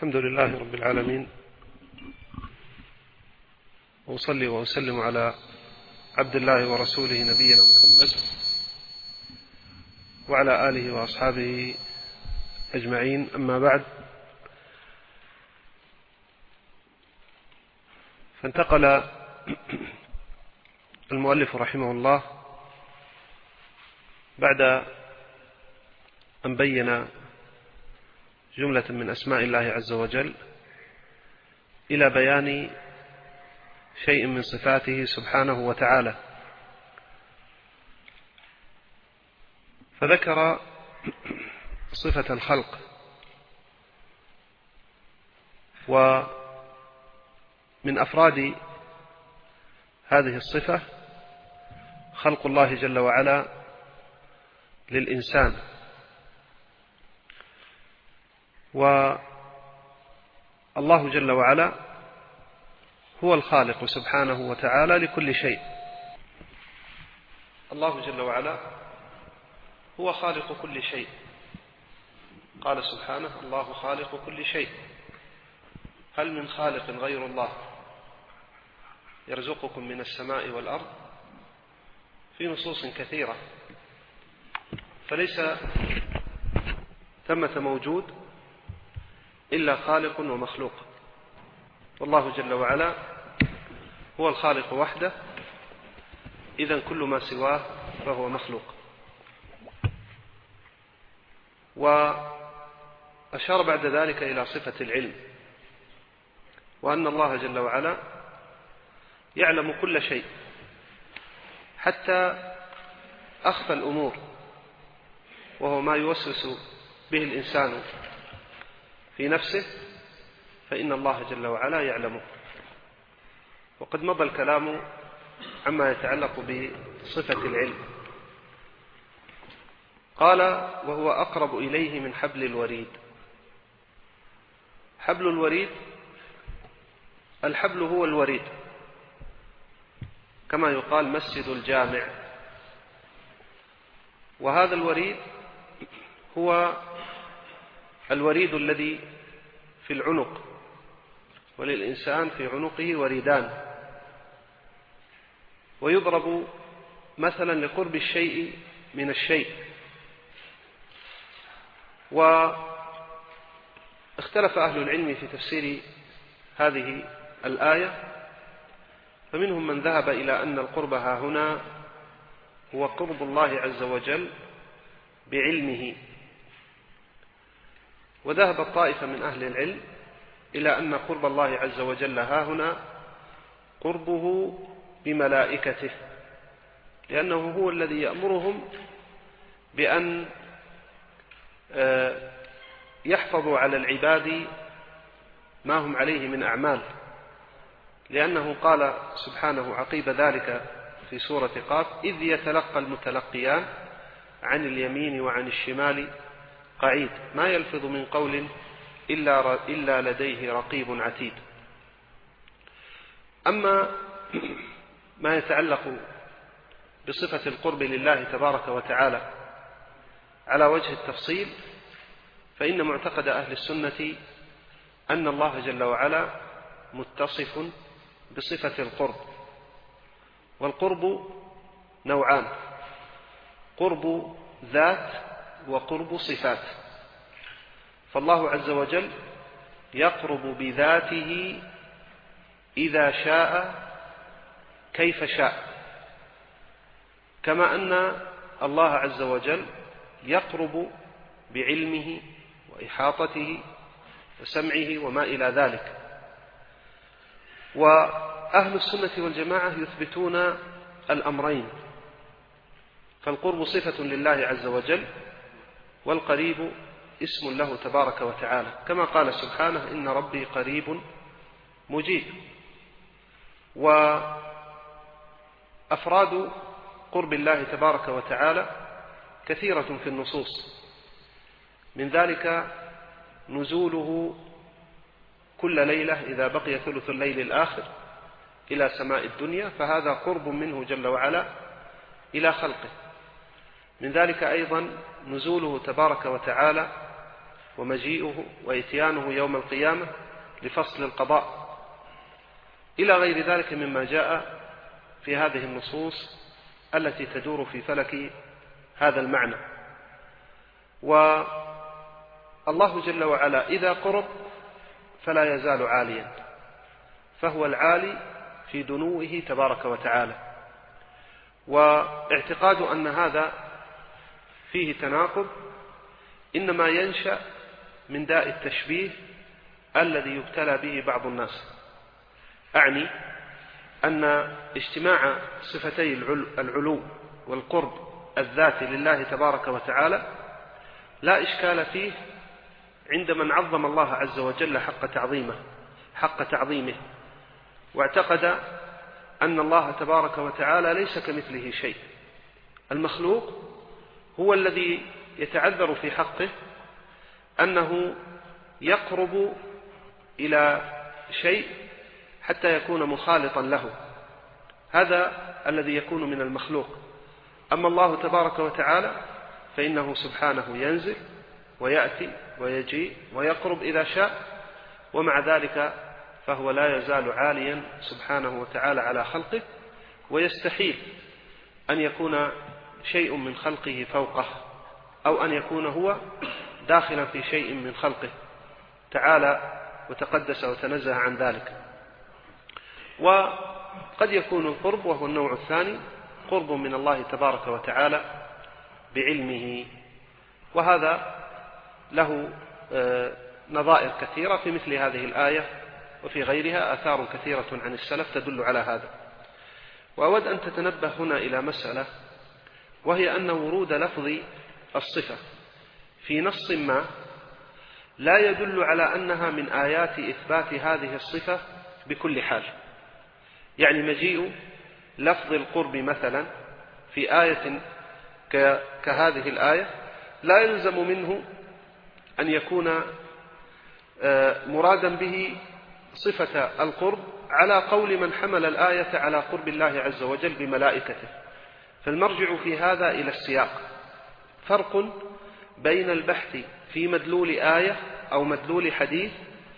الحمد لله رب العالمين، وأصلي وأسلم على عبد الله ورسوله نبينا محمد وعلى آله وأصحابه أجمعين. أما بعد، فانتقل المؤلف رحمه الله بعد أن بين جملة من أسماء الله عز وجل إلى بيان شيء من صفاته سبحانه وتعالى، فذكر صفة الخلق، ومن أفراد هذه الصفة خلق الله جل وعلا للإنسان. والله جل وعلا هو الخالق سبحانه وتعالى لكل شيء. الله جل وعلا هو خالق كل شيء، قال سبحانه: الله خالق كل شيء، هل من خالق غير الله يرزقكم من السماء والأرض؟ في نصوص كثيرة، فليس ثمة موجود إلا خالق ومخلوق، والله جل وعلا هو الخالق وحده، إذن كل ما سواه فهو مخلوق. وأشار بعد ذلك إلى صفة العلم، وأن الله جل وعلا يعلم كل شيء، حتى أخفى الأمور، وهو ما يوسوس به الإنسان في نفسه، فإن الله جل وعلا يعلمه. وقد مضى الكلام عما يتعلق بصفة العلم. قال: وهو أقرب إليه من حبل الوريد. حبل الوريد، الحبل هو الوريد، كما يقال مسجد الجامع. وهذا الوريد هو الوريد الذي في العنق، وللإنسان في عنقه وريدان، ويضرب مثلا لقرب الشيء من الشيء. واختلف أهل العلم في تفسير هذه الآية، فمنهم من ذهب إلى أن القرب ها هنا هو قرب الله عز وجل بعلمه، وذهب الطائفة من أهل العلم إلى أن قرب الله عز وجل ها هنا قربه بملائكته، لأنه هو الذي يأمرهم بأن يحفظوا على العباد ما هم عليه من أعمال، لأنه قال سبحانه عقيب ذلك في سورة قاف: إذ يتلقى المتلقيان عن اليمين وعن الشمال قعيد، ما يلفظ من قول إلا لديه رقيب عتيد. أما ما يتعلق بصفة القرب لله تبارك وتعالى على وجه التفصيل، فإن معتقد أهل السنة أن الله جل وعلا متصف بصفة القرب. والقرب نوعان: قرب ذات وقرب صفات. فالله عز وجل يقرب بذاته إذا شاء كيف شاء، كما أن الله عز وجل يقرب بعلمه وإحاطته وسمعه وما إلى ذلك. وأهل السنة والجماعة يثبتون الأمرين، فالقرب صفة لله عز وجل، والقريب اسم له تبارك وتعالى، كما قال سبحانه: إن ربي قريب مجيب. وأفراد قرب الله تبارك وتعالى كثيرة في النصوص، من ذلك نزوله كل ليلة إذا بقي ثلث الليل الآخر إلى سماء الدنيا، فهذا قرب منه جل وعلا إلى خلقه. من ذلك أيضا نزوله تبارك وتعالى ومجيئه وإتيانه يوم القيامة لفصل القضاء إلى غير ذلك مما جاء في هذه النصوص التي تدور في فلك هذا المعنى. والله جل وعلا إذا قرب فلا يزال عاليا، فهو العالي في دنوه تبارك وتعالى. واعتقاد أن هذا فيه تناقض إنما ينشأ من داء التشبيه الذي يبتلى به بعض الناس. أعني أن اجتماع صفتي العلو والقرب الذاتي لله تبارك وتعالى لا إشكال فيه عند من عظم الله عز وجل حق تعظيمه، واعتقد أن الله تبارك وتعالى ليس كمثله شيء. المخلوق هو الذي يتعذر في حقه أنه يقرب إلى شيء حتى يكون مخالطا له، هذا الذي يكون من المخلوق. أما الله تبارك وتعالى فإنه سبحانه ينزل ويأتي ويجيء ويقرب إذا شاء، ومع ذلك فهو لا يزال عاليا سبحانه وتعالى على خلقه، ويستحيل أن يكون شيء من خلقه فوقه أو أن يكون هو داخلا في شيء من خلقه، تعالى وتقدس وتنزه عن ذلك. وقد يكون القرب، وهو النوع الثاني، قرب من الله تبارك وتعالى بعلمه، وهذا له نظائر كثيرة في مثل هذه الآية وفي غيرها آثار كثيرة عن السلف تدل على هذا. وأود أن تتنبه هنا إلى مسألة، وهي أن ورود لفظ الصفة في نص ما لا يدل على أنها من آيات إثبات هذه الصفة بكل حال. يعني مجيء لفظ القرب مثلا في آية كهذه الآية لا يلزم منه أن يكون مرادا به صفة القرب على قول من حمل الآية على قرب الله عز وجل بملائكته. فالمرجع في هذا إلى السياق. فرق بين البحث في مدلول آية أو مدلول حديث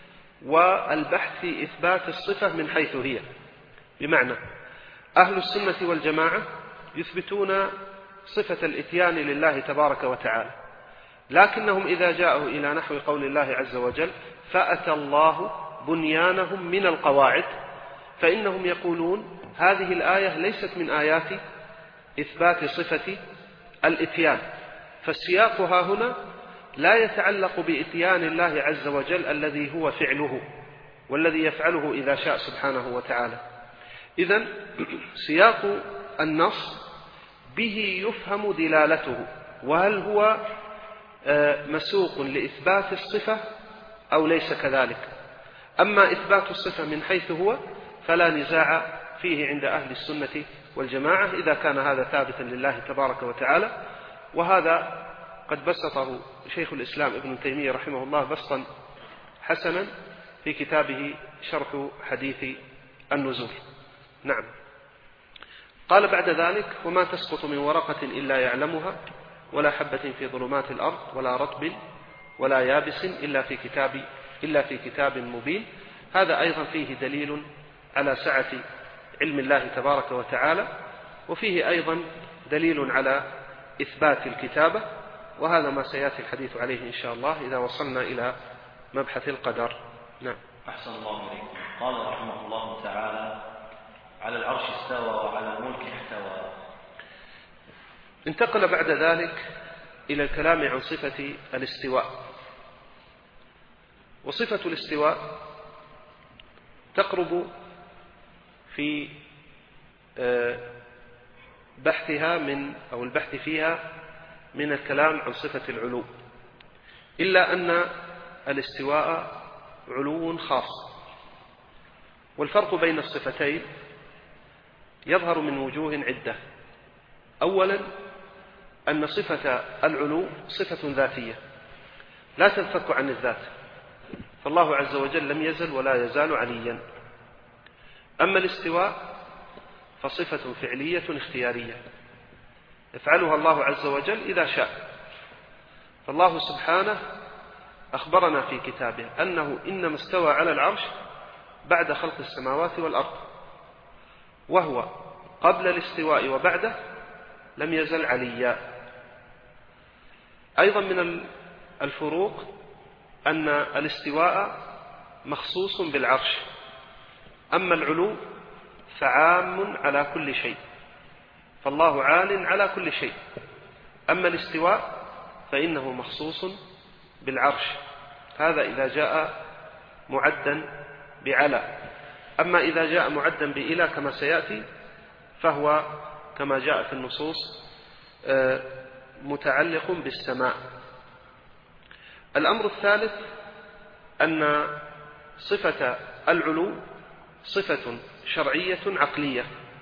والبحث في إثبات الصفة من حيث هي. بمعنى أهل السنة والجماعة يثبتون صفة الإتيان لله تبارك وتعالى، لكنهم إذا جاءوا إلى نحو قول الله عز وجل فأتى الله بنيانهم من القواعد، فإنهم يقولون هذه الآية ليست من آيات إثبات صفة الإتيان. فالسياق ها هنا لا يتعلق بإتيان الله عز وجل الذي هو فعله والذي يفعله إذا شاء سبحانه وتعالى. إذن سياق النص به يفهم دلالته، وهل هو مسوق لإثبات الصفة أو ليس كذلك. أما إثبات الصفة من حيث هو فلا نزاع فيه عند أهل السنة والجماعة إذا كان هذا ثابتا لله تبارك وتعالى. وهذا قد بسطه شيخ الإسلام ابن تيمية رحمه الله بسطا حسنا في كتابه شرح حديث النزول. نعم. قال بعد ذلك وما تسقط من ورقة إلا يعلمها ولا حبة في ظلمات الأرض ولا رطب ولا يابس إلا في كتاب مبين. هذا أيضا فيه دليل على سعة علم الله تبارك وتعالى، وفيه أيضا دليل على إثبات الكتابة، وهذا ما سيأتي الحديث عليه إن شاء الله إذا وصلنا إلى مبحث القدر. نعم. أحسن الله إليكم. قال رحمه الله تعالى على العرش استوى وعلى الملك احتوى. انتقل بعد ذلك إلى الكلام عن صفة الاستواء. وصفة الاستواء تقرب في بحثها أو البحث فيها من الكلام عن صفة العلو، إلا أن الاستواء علو خاص. والفرق بين الصفتين يظهر من وجوه عدة. أولا أن صفة العلو صفة ذاتية لا تنفك عن الذات، فالله عز وجل لم يزل ولا يزال عليا. أما الاستواء فصفة فعلية اختيارية يفعلها الله عز وجل إذا شاء. فالله سبحانه أخبرنا في كتابه أنه إنما استوى على العرش بعد خلق السماوات والأرض، وهو قبل الاستواء وبعده لم يزل عليا. أيضا من الفروق أن الاستواء مخصوص بالعرش، أما العلو فعام على كل شيء، فالله عال على كل شيء. أما الاستواء فإنه مخصوص بالعرش، هذا إذا جاء معدا بعلى. أما إذا جاء معدا بإلى كما سيأتي فهو كما جاء في النصوص متعلق بالسماء. الأمر الثالث أن صفة العلو صفة شرعية عقلية،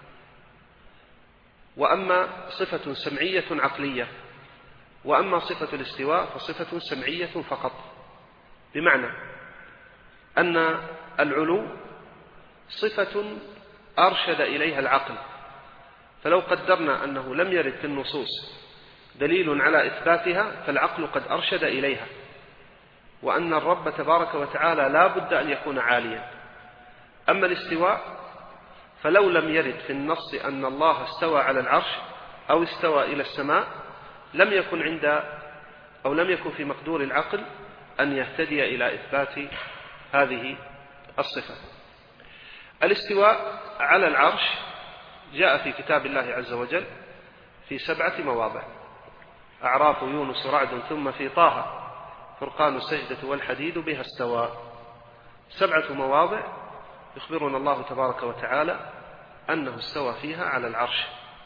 وأما صفة سمعية عقلية، وأما صفة الاستواء فصفة سمعية فقط، بمعنى أن العلو صفة أرشد إليها العقل، فلو قدرنا أنه لم يرد في النصوص دليل على إثباتها فالعقل قد أرشد إليها، وأن الرب تبارك وتعالى لا بد أن يكون عاليا. أما الاستواء فلو لم يرد في النص أن الله استوى على العرش أو استوى إلى السماء لم يكن في مقدور العقل أن يهتدي إلى إثبات هذه الصفة. الاستواء على العرش جاء في كتاب الله عز وجل في 7 مواضع: أعراف، يونس، رعد، ثم في طه، فرقان، السجدة، والحديد بها استوى. 7 مواضع يخبرنا الله تبارك وتعالى أنه استوى فيها على العرش.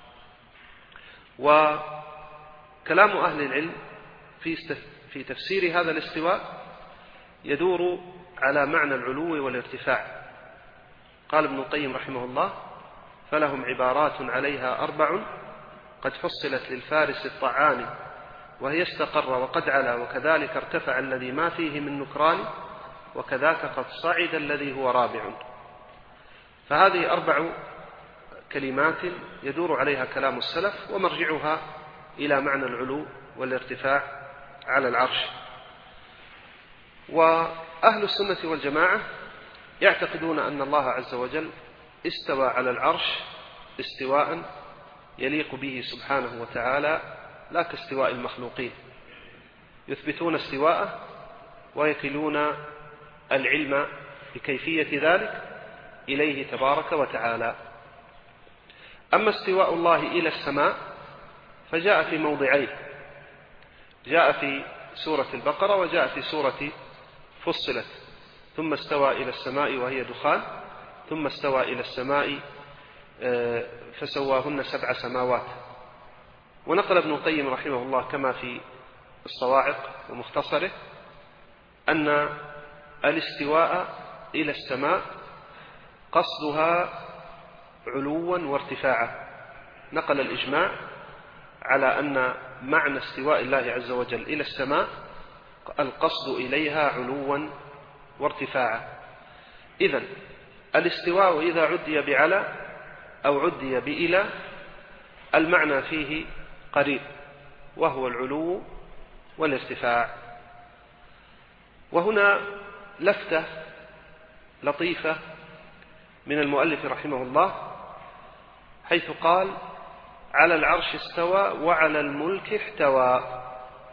وكلام أهل العلم في تفسير هذا الاستواء يدور على معنى العلو والارتفاع. قال ابن القيم رحمه الله: فلهم عبارات عليها 4 قد حصلت للفارس الطعان، وهي استقر وقد علا، وكذلك ارتفع الذي ما فيه من نكران، وكذاك قد صعد الذي هو رابع. فهذه 4 كلمات يدور عليها كلام السلف، ومرجعها إلى معنى العلو والارتفاع على العرش. وأهل السنة والجماعة يعتقدون أن الله عز وجل استوى على العرش استواء يليق به سبحانه وتعالى، لا كاستواء المخلوقين. يثبتون استواءه ويكلون العلم بكيفية ذلك إليه تبارك وتعالى. أما استواء الله إلى السماء فجاء في موضعين: جاء في سورة البقرة وجاء في سورة فصلت: ثم استوى إلى السماء وهي دخان، ثم استوى إلى السماء فسواهن 7 سماوات. ونقل ابن القيم رحمه الله كما في الصواعق ومختصره أن الاستواء إلى السماء قصدها علوا وارتفاعا. نقل الإجماع على أن معنى استواء الله عز وجل إلى السماء القصد إليها علوا وارتفاعا. إذن الاستواء إذا عدي بعلى أو عدي بإلى المعنى فيه قريب، وهو العلو والارتفاع. وهنا لفتة لطيفة من المؤلف رحمه الله، حيث قال: على العرش استوى وعلى الملك احتوى.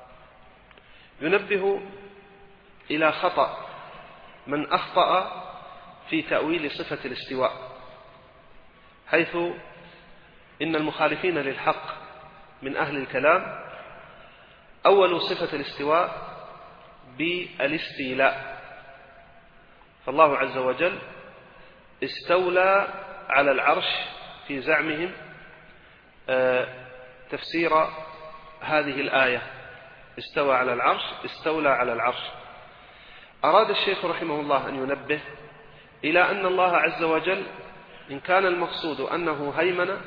ينبه إلى خطأ من أخطأ في تأويل صفة الاستواء، حيث إن المخالفين للحق من أهل الكلام أولوا صفة الاستواء بالاستيلاء، فالله عز وجل استولى على العرش في زعمهم تفسير هذه الآية: استوى على العرش، استولى على العرش. أراد الشيخ رحمه الله أن ينبه إلى أن الله عز وجل إن كان المقصود أنه هيمن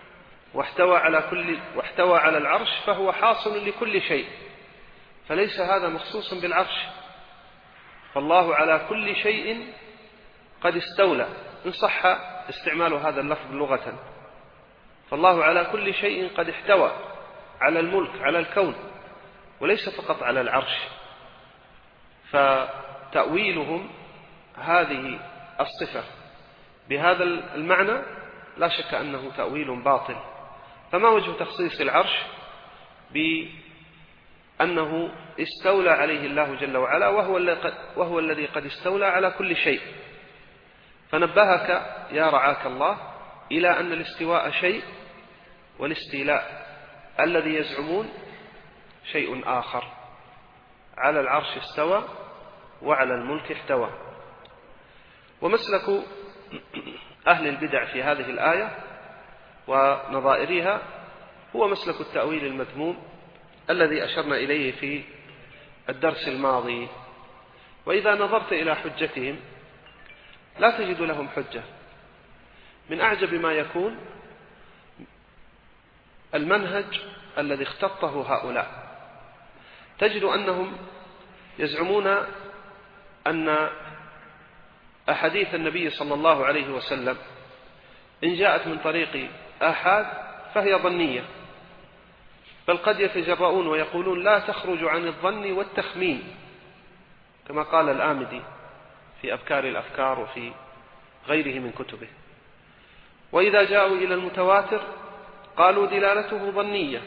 واحتوى على العرش فهو حاصل لكل شيء، فليس هذا مخصوصا بالعرش، فالله على كل شيء قد استولى، إن صح استعمال هذا اللفظ لغة، فالله على كل شيء قد احتوى على الملك، على الكون، وليس فقط على العرش. فتأويلهم هذه الصفة بهذا المعنى لا شك أنه تأويل باطل. فما وجه تخصيص العرش بأنه استولى عليه الله جل وعلا وهو الذي قد استولى على كل شيء؟ فنبهك يا رعاك الله إلى أن الاستواء شيء، والاستيلاء الذي يزعمون شيء آخر. على العرش استوى وعلى الملك احتوى. ومسلك أهل البدع في هذه الآية ونظائرها هو مسلك التأويل المذموم الذي أشرنا إليه في الدرس الماضي. وإذا نظرت إلى حجتهم لا تجد لهم حجة. من أعجب ما يكون المنهج الذي اختطه هؤلاء. تجد أنهم يزعمون أن أحاديث النبي صلى الله عليه وسلم إن جاءت من طريق آحاد فهي ظنية، بل قد يتجرؤون ويقولون لا تخرج عن الظن والتخمين، كما قال الآمدي في أبكار الأفكار وفي غيره من كتبه. وإذا جاءوا إلى المتواتر قالوا دلالته ظنية،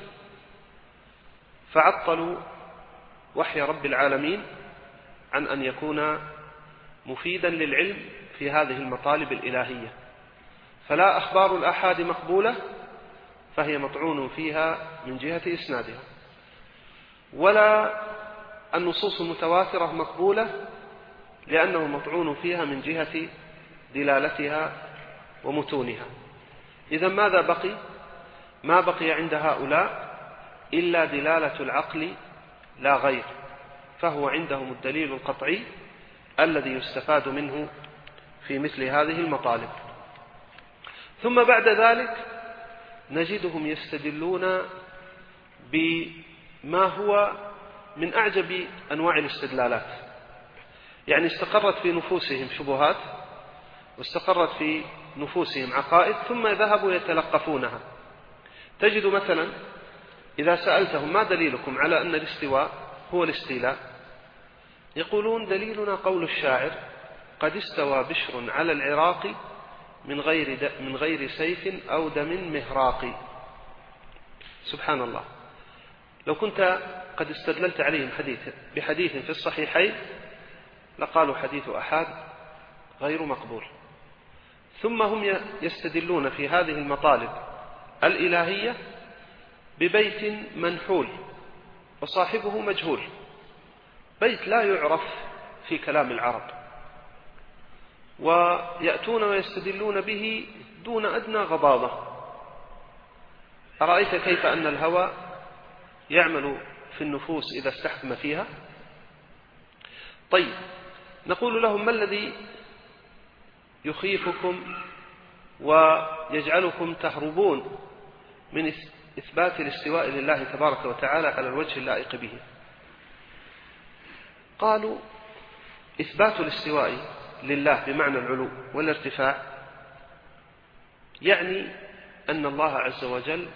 فعطلوا وحي رب العالمين عن أن يكون مفيدا للعلم في هذه المطالب الإلهية. فلا أخبار الآحاد مقبولة فهي مطعون فيها من جهة إسنادها، ولا النصوص المتواترة مقبولة لأنه مطعون فيها من جهة دلالتها ومتونها. إذن ماذا بقي؟ ما بقي عند هؤلاء إلا دلالة العقل لا غير، فهو عندهم الدليل القطعي الذي يستفاد منه في مثل هذه المطالب. ثم بعد ذلك نجدهم يستدلون بما هو من أعجب أنواع الاستدلالات. يعني استقرت في نفوسهم شبهات واستقرت في نفوسهم عقائد ثم ذهبوا يتلقفونها. تجد مثلا إذا سألتهم ما دليلكم على أن الاستواء هو الاستيلاء، يقولون دليلنا قول الشاعر قد استوى بشر على العراق من غير سيف أو دم مهراق. سبحان الله، لو كنت قد استدللت عليهم بحديث في الصحيحين لقالوا حديث أحاد غير مقبول. ثم هم يستدلون في هذه المطالب الإلهية ببيت منحول وصاحبه مجهول، بيت لا يعرف في كلام العرب، ويأتون ويستدلون به دون أدنى غضاضة. أرأيت كيف أن الهوى يعمل في النفوس إذا استحكم فيها؟ طيب، نقول لهم ما الذي يخيفكم ويجعلكم تهربون من إثبات الاستواء لله تبارك وتعالى على الوجه اللائق به؟ قالوا إثبات الاستواء لله بمعنى العلو والارتفاع يعني أن الله عز وجل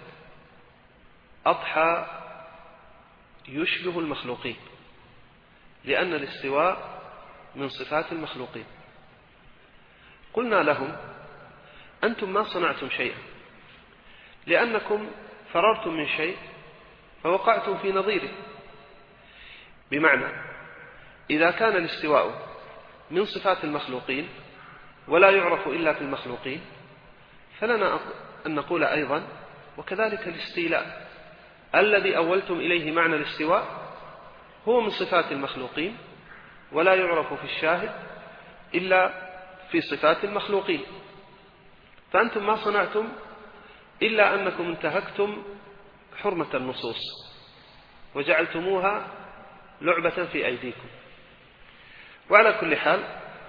أضحى يشبه المخلوقين، لأن الاستواء من صفات المخلوقين. قلنا لهم أنتم ما صنعتم شيئا، لأنكم فررتم من شيء فوقعتم في نظيره. بمعنى إذا كان الاستواء من صفات المخلوقين ولا يعرف إلا في المخلوقين، فلنا أن نقول أيضا وكذلك الاستيلاء الذي أولتم إليه معنى الاستواء هو من صفات المخلوقين ولا يعرف في الشاهد إلا في صفات المخلوقين. فأنتم ما صنعتم إلا أنكم انتهكتم حرمة النصوص وجعلتموها لعبة في أيديكم. وعلى كل حال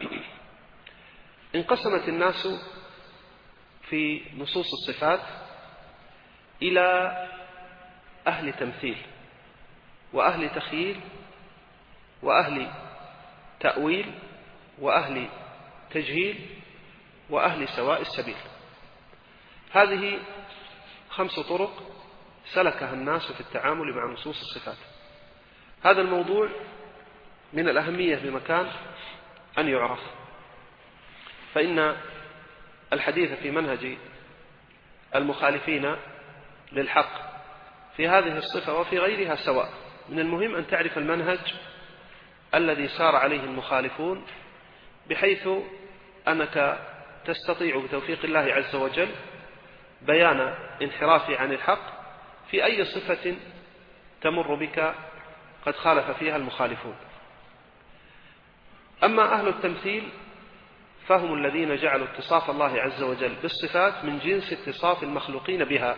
انقسمت الناس في نصوص الصفات إلى أهل تمثيل وأهل تخييل وأهل تأويل وأهل تجهيل وأهل سواء السبيل. هذه 5 طرق سلكها الناس في التعامل مع نصوص الصفات. هذا الموضوع من الأهمية بمكان أن يعرف، فإن الحديث في منهج المخالفين للحق في هذه الصفة وفي غيرها سواء. من المهم أن تعرف المنهج الذي سار عليه المخالفون، بحيث أنك تستطيع بتوفيق الله عز وجل بيان انحرافه عن الحق في أي صفة تمر بك قد خالف فيها المخالفون. أما أهل التمثيل فهم الذين جعلوا اتصاف الله عز وجل بالصفات من جنس اتصاف المخلوقين بها،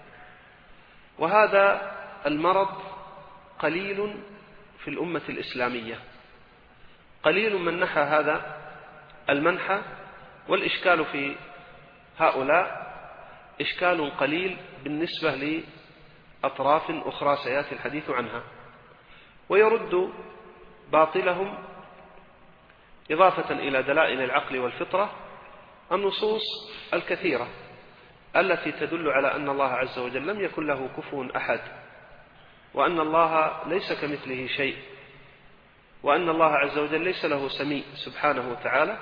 وهذا المرض قليل في الأمة الإسلامية، قليل من نحى هذا المنحى، والإشكال في هؤلاء إشكال قليل بالنسبة لأطراف أخرى سيأتي الحديث عنها، ويرد باطلهم إضافة إلى دلائل العقل والفطرة النصوص الكثيرة التي تدل على أن الله عز وجل لم يكن له كفوا أحد، وأن الله ليس كمثله شيء، وأن الله عز وجل ليس له سميع سبحانه وتعالى.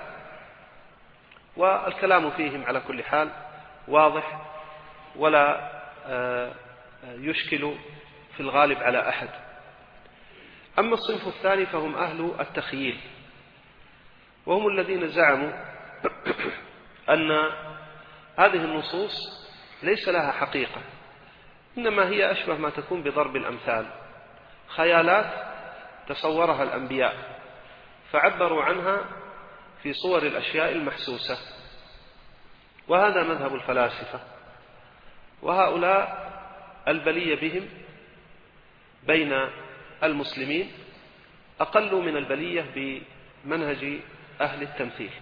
والكلام فيهم على كل حال واضح ولا يشكل في الغالب على أحد. أما الصنف الثاني فهم أهل التخييل، وهم الذين زعموا أن هذه النصوص ليس لها حقيقة، إنما هي أشبه ما تكون بضرب الأمثال، خيالات تصورها الأنبياء فعبروا عنها في صور الأشياء المحسوسة، وهذا مذهب الفلاسفة، وهؤلاء البلية بهم بين المسلمين أقل من البلية بمنهج أهل التمثيل.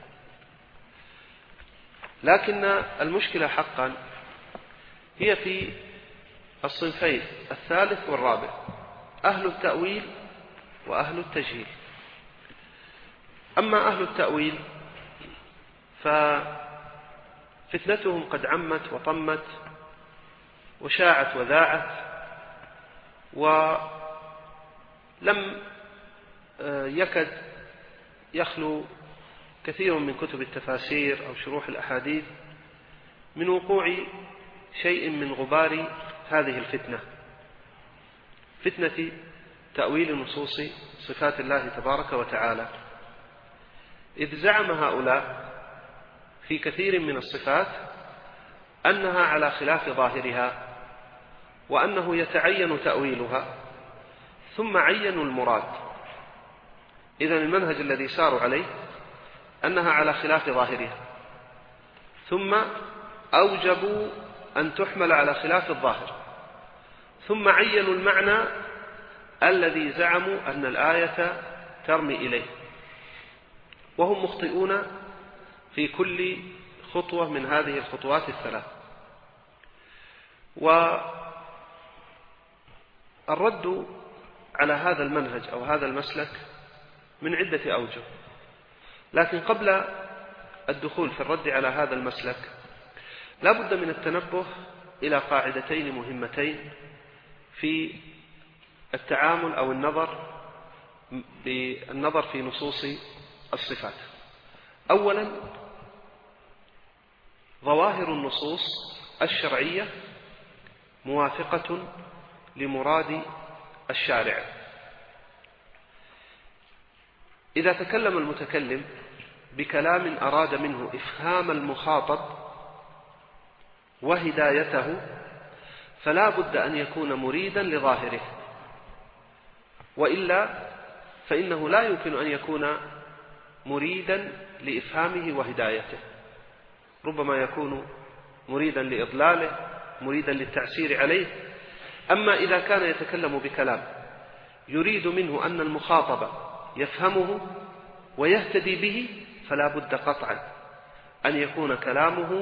لكن المشكلة حقا هي في الصنفين الثالث والرابع، أهل التأويل وأهل التجهيل. أما أهل التأويل ففتنتهم قد عمت وطمت وشاعت وذاعت، ولم يكد يخلو كثير من كتب التفاسير أو شروح الأحاديث من وقوع شيء من غبار هذه الفتنة، فتنة تأويل نصوص صفات الله تبارك وتعالى. إذ زعم هؤلاء في كثير من الصفات أنها على خلاف ظاهرها، وأنه يتعين تأويلها، ثم عينوا المراد. إذن المنهج الذي ساروا عليه أنها على خلاف ظاهرها، ثم أوجبوا أن تحمل على خلاف الظاهر، ثم عينوا المعنى الذي زعموا أن الآية ترمي إليه، وهم مخطئون في كل خطوة من هذه الخطوات الثلاث. والرد على هذا المنهج أو هذا المسلك من عدة أوجه، لكن قبل الدخول في الرد على هذا المسلك لا بد من التنبه إلى قاعدتين مهمتين في التعامل أو النظر في نصوص الصفات. أولا، ظواهر النصوص الشرعية موافقة لمراد الشارع. إذا تكلم المتكلم بكلام أراد منه إفهام المخاطب وهدايته فلا بد أن يكون مريدا لظاهره، وإلا فإنه لا يمكن أن يكون مريدا لإفهامه وهدايته، ربما يكون مريدا لإضلاله، مريدا للتعسير عليه. أما إذا كان يتكلم بكلام يريد منه أن المخاطب يفهمه ويهتدي به، فلا بد قطعا أن يكون كلامه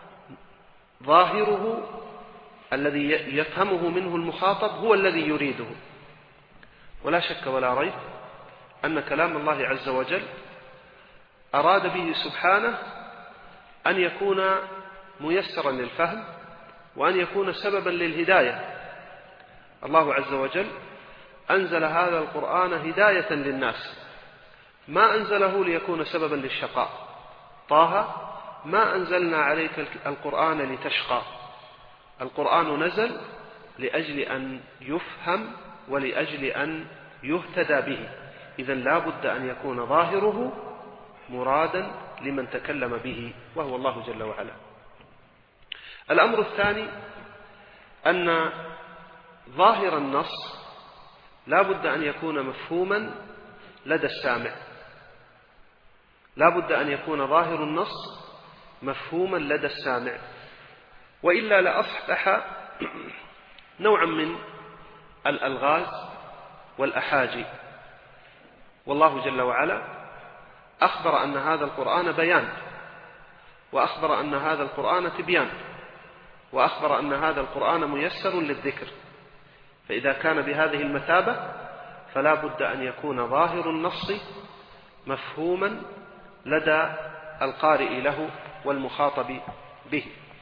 ظاهره الذي يفهمه منه المخاطب هو الذي يريده. ولا شك ولا ريب أن كلام الله عز وجل أراد به سبحانه أن يكون ميسرا للفهم وأن يكون سببا للهداية. الله عز وجل أنزل هذا القرآن هداية للناس، ما أنزله ليكون سببا للشقاء. طه: ما أنزلنا عليك القرآن لتشقى. القرآن نزل لأجل أن يفهم ولأجل أن يهتدى به، إذن لا بد أن يكون ظاهره مرادا لمن تكلم به وهو الله جل وعلا. الأمر الثاني أن ظاهر النص لا بد أن يكون مفهوما لدى السامع، لا بد أن يكون ظاهر النص مفهوما لدى السامع، وإلا لأصبح نوعا من الألغاز والأحاجي. والله جل وعلا أخبر أن هذا القرآن بيان، وأخبر أن هذا القرآن تبيان، وأخبر أن هذا القرآن ميسر للذكر. فإذا كان بهذه المثابة فلا بد أن يكون ظاهر النص مفهوما لدى القارئ له والمخاطب به.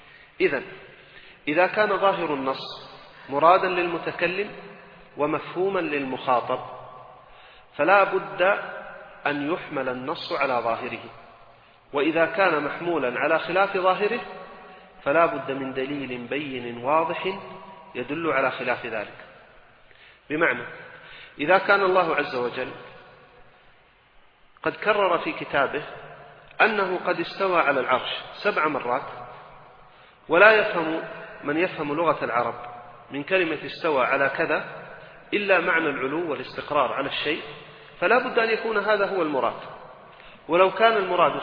إذا كان ظاهر النص مرادا للمتكلم ومفهوما للمخاطب فلا بد أن يحمل النص على ظاهره، وإذا كان محمولا على خلاف ظاهره فلا بد من دليل بين واضح يدل على خلاف ذلك. بمعنى إذا كان الله عز وجل قد كرر في كتابه أنه قد استوى على العرش 7 مرات، ولا يفهم من يفهم لغة العرب من كلمة استوى على كذا إلا معنى العلو والاستقرار على الشيء، فلا بد أن يكون هذا هو المراد. ولو كان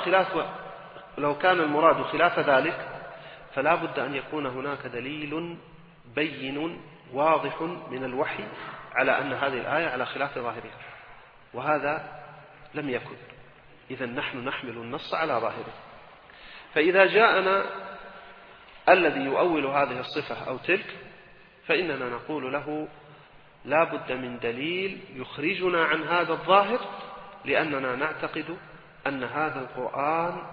المراد خلاف ذلك فلا بد أن يكون هناك دليل بين واضح من الوحي على أن هذه الآية على خلاف ظاهرها، وهذا لم يكن. إذن نحن نحمل النص على ظاهره. فإذا جاءنا الذي يؤول هذه الصفة أو تلك فإننا نقول له لا بد من دليل يخرجنا عن هذا الظاهر، لأننا نعتقد أن هذا القرآن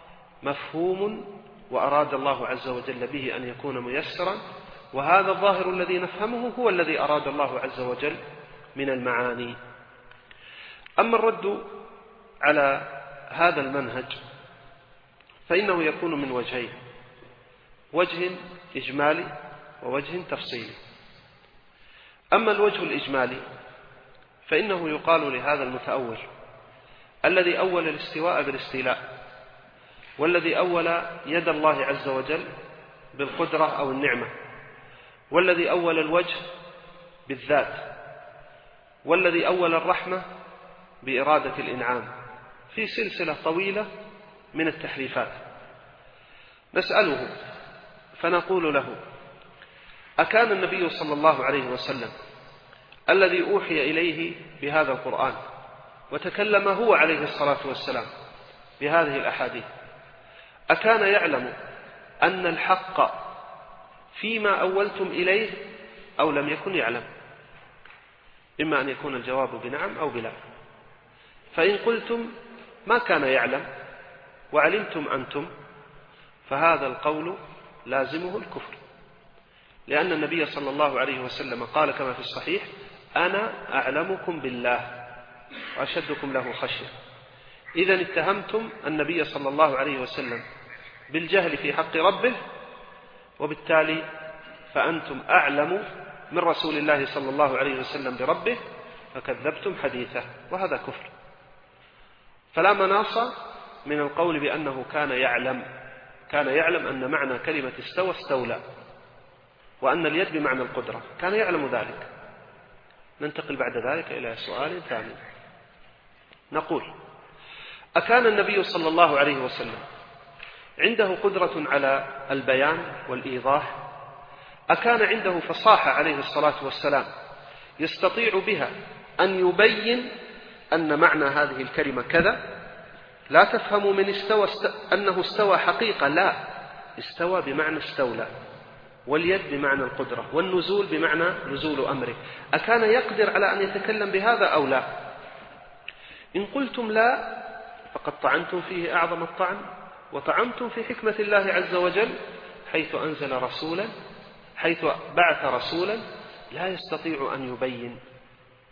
مفهوم وأراد الله عز وجل به أن يكون ميسرا، وهذا الظاهر الذي نفهمه هو الذي أراد الله عز وجل من المعاني. أما الرد على هذا المنهج فإنه يكون من وجهين: وجه إجمالي ووجه تفصيلي. أما الوجه الإجمالي فإنه يقال لهذا المتأول الذي أول الاستواء بالاستيلاء، والذي أول يد الله عز وجل بالقدرة أو النعمة، والذي أول الوجه بالذات، والذي أول الرحمة بإرادة الإنعام، في سلسلة طويلة من التحريفات. نسأله فنقول له: أكان النبي صلى الله عليه وسلم الذي أوحي إليه بهذا القرآن وتكلم هو عليه الصلاة والسلام بهذه الأحاديث، أكان يعلم أن الحق فيما أولتم إليه أو لم يكن يعلم؟ إما أن يكون الجواب بنعم أو بلا. فإن قلتم ما كان يعلم وعلمتم أنتم فهذا القول لازمه الكفر، لأن النبي صلى الله عليه وسلم قال كما في الصحيح: أنا أعلمكم بالله وأشدكم له خشية. إذن اتهمتم النبي صلى الله عليه وسلم بالجهل في حق ربه، وبالتالي فأنتم أعلم من رسول الله صلى الله عليه وسلم بربه، فكذبتم حديثه، وهذا كفر. فلا مناص من القول بأنه كان يعلم أن معنى كلمة استوى استولى، وأن اليد بمعنى القدرة، كان يعلم ذلك. ننتقل بعد ذلك إلى سؤال ثاني، نقول: أكان النبي صلى الله عليه وسلم عنده قدرة على البيان والإيضاح؟ أكان عنده فصاحة عليه الصلاة والسلام يستطيع بها أن يبين أن معنى هذه الكلمة كذا؟ لا تفهموا من استوى أنه استوى حقيقة، لا، استوى بمعنى استولى، واليد بمعنى القدرة، والنزول بمعنى نزول أمره. أكان يقدر على أن يتكلم بهذا أو لا؟ إن قلتم لا فقد طعنتم فيه أعظم الطعن، وطعنتم في حكمة الله عز وجل حيث بعث رسولا لا يستطيع أن يبين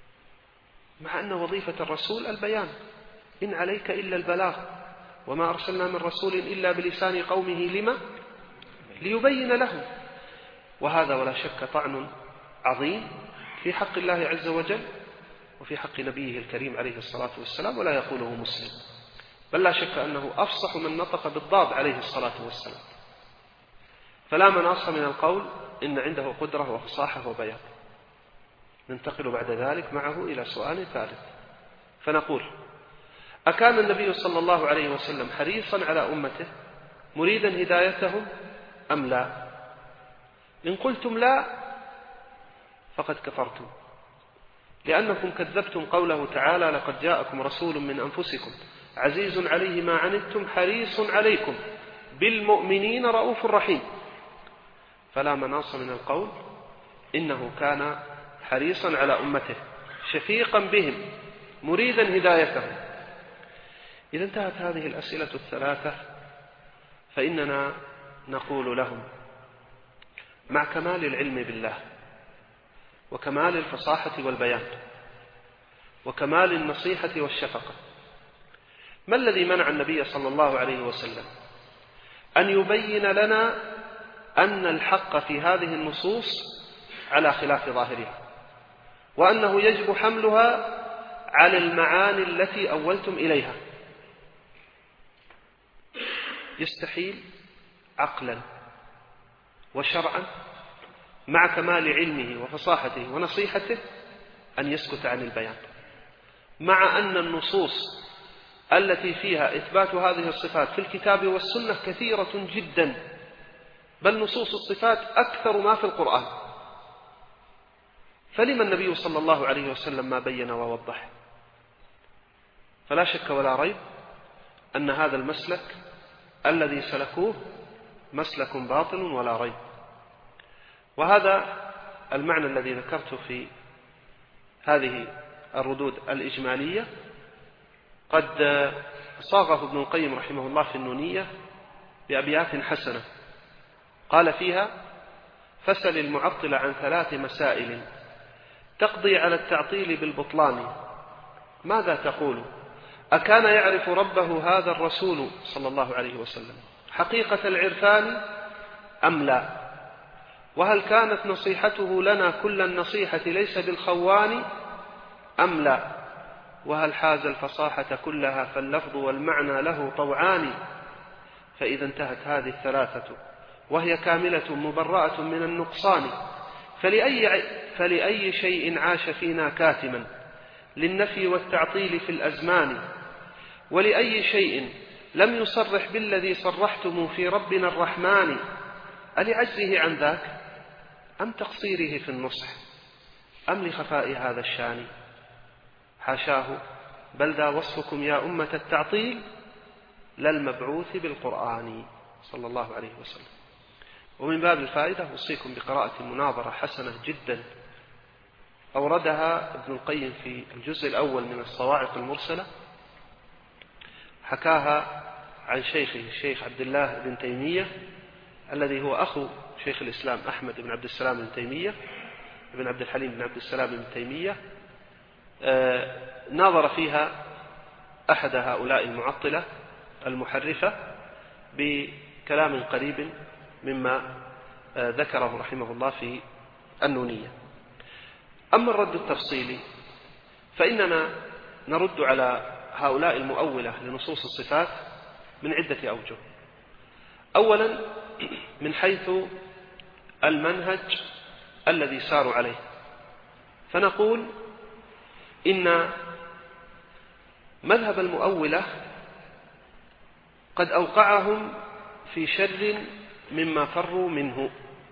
مع أن وظيفة الرسول البيان، إن عليك إلا البلاغ وما أرسلنا من رسول إلا بلسان قومه لما ليبين لهم. وهذا ولا شك طعن عظيم في حق الله عز وجل وفي حق نبيه الكريم عليه الصلاة والسلام، ولا يقوله مسلم، بل لا شك أنه أفصح من نطق بالضاد عليه الصلاة والسلام. فلا مناص من القول إن عنده قدرة وفصاحة وبيان. ننتقل بعد ذلك معه إلى سؤال ثالث، فنقول: أكان النبي صلى الله عليه وسلم حريصا على أمته مريدا هدايتهم أم لا؟ إن قلتم لا فقد كفرتم، لأنكم كذبتم قوله تعالى: لقد جاءكم رسول من أنفسكم عزيز عليه ما عنتم حريص عليكم بالمؤمنين رؤوف رحيم. فلا مناص من القول إنه كان حريصا على أمته شفيقا بهم مريدا هدايتهم. إذا انتهت هذه الأسئلة الثلاثة فإننا نقول لهم: مع كمال العلم بالله وكمال الفصاحة والبيان وكمال النصيحة والشفقة، ما الذي منع النبي صلى الله عليه وسلم أن يبين لنا أن الحق في هذه النصوص على خلاف ظاهرها، وأنه يجب حملها على المعاني التي أولتم إليها؟ يستحيل عقلا وشرعا مع كمال علمه وفصاحته ونصيحته أن يسكت عن البيان، مع أن النصوص التي فيها إثبات هذه الصفات في الكتاب والسنة كثيرة جدا، بل نصوص الصفات أكثر ما في القرآن. فلما النبي صلى الله عليه وسلم ما بين ووضح؟ فلا شك ولا ريب أن هذا المسلك الذي سلكوه مسلك باطل ولا ريب. وهذا المعنى الذي ذكرته في هذه الردود الإجمالية قد صاغه ابن القيم رحمه الله في النونية بأبيات حسنة، قال فيها: فسل المعطل عن 3 مسائل تقضي على التعطيل بالبطلان، ماذا تقول؟ أكان يعرف ربه هذا الرسول صلى الله عليه وسلم حقيقة العرفان أم لا؟ وهل كانت نصيحته لنا كل النصيحة ليس بالخوان أم لا؟ وهل حاز الفصاحة كلها فاللفظ والمعنى له طوعان؟ فإذا انتهت هذه الثلاثة وهي كاملة مبرأة من النقصان، فلأي شيء عاش فينا كاتما للنفي والتعطيل في الأزمان؟ ولأي شيء لم يصرح بالذي صرحتم في ربنا الرحمن؟ ألعجزه عن ذاك أم تقصيره في النصح أم لخفاء هذا الشان؟ حاشاه، بل ذا وصفكم يا أمة التعطيل لا المبعوث بالقرآن صلى الله عليه وسلم. ومن باب الفائدة أوصيكم بقراءة مناظرة حسنة جدا أوردها ابن القيم في الجزء الأول من الصواعق المرسلة، حكاها عن شيخه الشيخ عبد الله بن تيمية الذي هو أخو شيخ الإسلام أحمد بن عبد السلام بن تيمية بن عبد الحليم بن عبد السلام بن تيمية. ناظر فيها أحد هؤلاء المعطلة المحرفة بكلام قريب مما ذكره رحمه الله في النونية. أما الرد التفصيلي فإننا نرد على هؤلاء المؤولة لنصوص الصفات من عدة أوجه. أولا من حيث المنهج الذي ساروا عليه، فنقول إن مذهب المؤولة قد أوقعهم في شر مما فروا منه،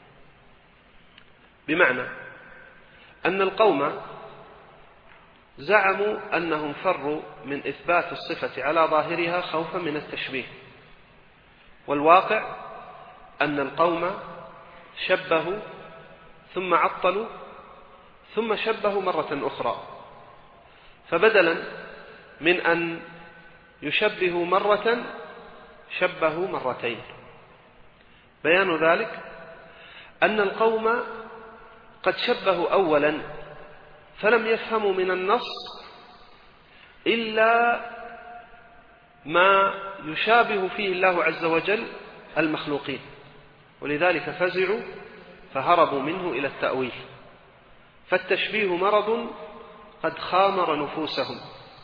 بمعنى أن القوم زعموا أنهم فروا من إثبات الصفة على ظاهرها خوفا من التشبيه، والواقع أن القوم شبهوا ثم عطلوا ثم شبهوا مرة أخرى، فبدلا من أن يشبهوا مرة شبهوا مرتين. بيان ذلك أن القوم قد شبهوا أولا فلم يفهموا من النص إلا ما يشابه فيه الله عز وجل المخلوقين، ولذلك فزعوا فهربوا منه إلى التأويل. فالتشبيه مرض قد خامر نفوسهم،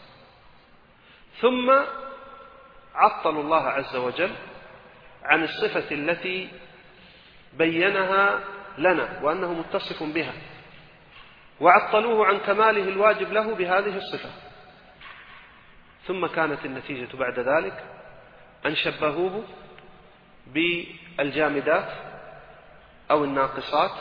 ثم عطلوا الله عز وجل عن الصفة التي بينها لنا وأنه متصف بها، وعطلوه عن كماله الواجب له بهذه الصفة. ثم كانت النتيجة بعد ذلك أن شبهوه بالجامدات أو الناقصات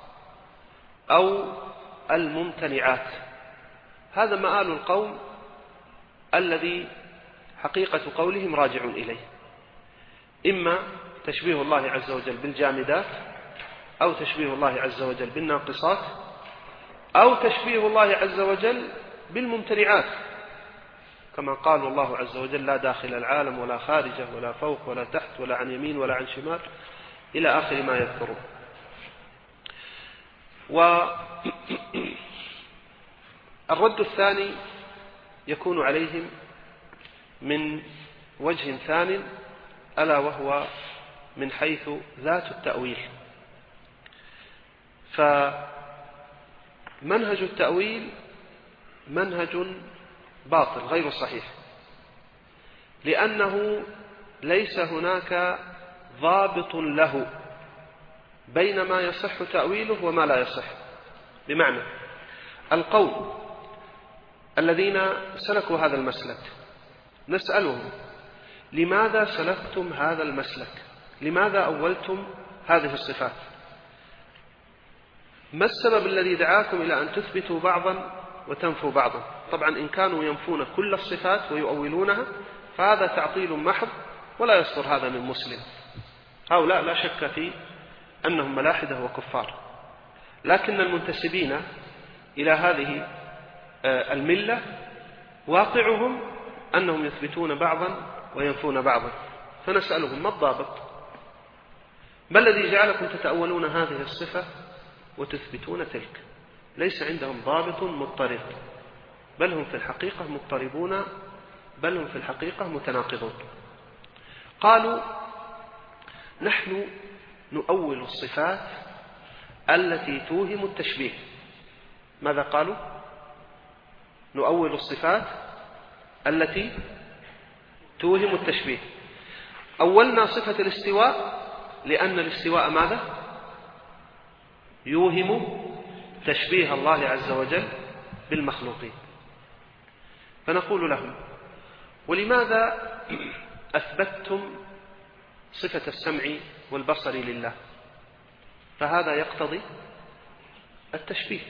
أو الممتنعات. هذا مآل القوم الذي حقيقة قولهم راجع إليه، إما تشبيه الله عز وجل بالجامدات، أو تشبيه الله عز وجل بالناقصات، أو تشبيه الله عز وجل بالممتنعات، كما قال الله عز وجل: لا داخل العالم ولا خارجه ولا فوق ولا تحت ولا عن يمين ولا عن شمال، إلى آخر ما يذكرون. والرد الثاني يكون عليهم من وجه ثان، ألا وهو من حيث ذات التأويل. فمنهج التأويل منهج باطل غير صحيح، لأنه ليس هناك ضابط له بين ما يصح تأويله وما لا يصح. بمعنى القوم الذين سلكوا هذا المسلك نسألهم: لماذا سلكتم هذا المسلك؟ لماذا أولتم هذه الصفات؟ ما السبب الذي دعاكم إلى أن تثبتوا بعضا وتنفوا بعضا؟ طبعا إن كانوا ينفون كل الصفات ويؤولونها فهذا تعطيل محض، ولا يصدر هذا من مسلم. هؤلاء لا شك في أنهم ملاحدة وكفار، لكن المنتسبين إلى هذه الملة واقعهم أنهم يثبتون بعضا وينفون بعضا. فنسألهم: ما الضابط؟ ما الذي جعلكم تتأولون هذه الصفة وتثبتون تلك؟ ليس عندهم ضابط مضطرد، بل هم في الحقيقة مضطربون، بل هم في الحقيقة متناقضون. قالوا: نحن نؤول الصفات التي توهم التشبيه. ماذا قالوا؟ نؤول الصفات التي توهم التشبيه. أولنا صفة الاستواء لأن الاستواء ماذا؟ يوهم تشبيه الله عز وجل بالمخلوقين. فنقول لهم: ولماذا أثبتتم صفة السمع والبصر لله؟ فهذا يقتضي التشبيه.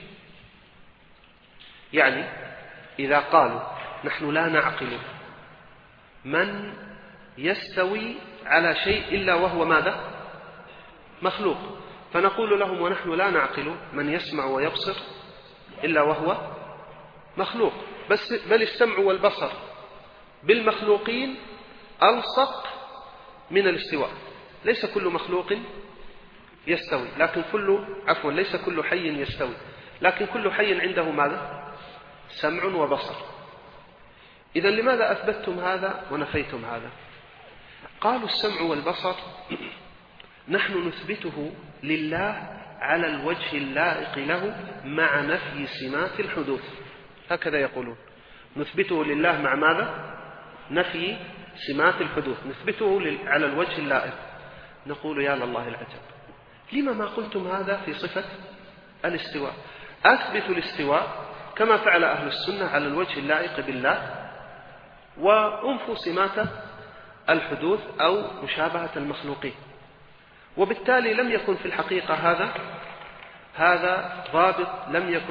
يعني إذا قالوا: نحن لا نعقل من يستوي على شيء إلا وهو ماذا؟ مخلوق، فنقول لهم: ونحن لا نعقل من يسمع ويبصر إلا وهو مخلوق، بل السمع والبصر بالمخلوقين ألصق من الاستواء. ليس كل مخلوق يستوي، لكن ليس كل حي يستوي، لكن كل حي عنده ماذا؟ سمع وبصر. إذن لماذا أثبتتم هذا ونفيتم هذا؟ قالوا: السمع والبصر نحن نثبته لله على الوجه اللائق له مع نفي سمات الحدوث. هكذا يقولون: نثبته لله مع ماذا؟ نفي سمات الحدوث، نثبته على الوجه اللائق. نقول: يا لله العجب، لما ما قلتم هذا في صفة الاستواء؟ أثبتوا الاستواء كما فعل أهل السنة على الوجه اللائق بالله، وأنفوا سمات الحدوث أو مشابهة المخلوقين. وبالتالي لم يكن في الحقيقة هذا ضابط،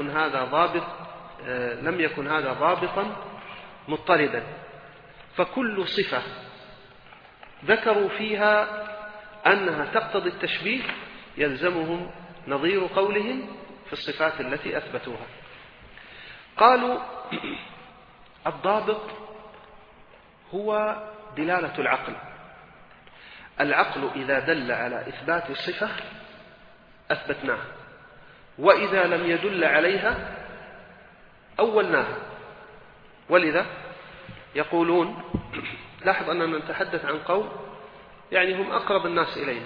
لم يكن هذا ضابطا مضطردا. فكل صفة ذكروا فيها أنها تقتضي التشبيه يلزمهم نظير قولهم في الصفات التي أثبتوها. قالوا: الضابط هو دلالة العقل. العقل إذا دل على إثبات الصفة أثبتناها، وإذا لم يدل عليها أولناها. ولذا يقولون، لاحظ أننا نتحدث عن قوم يعني هم أقرب الناس إلينا،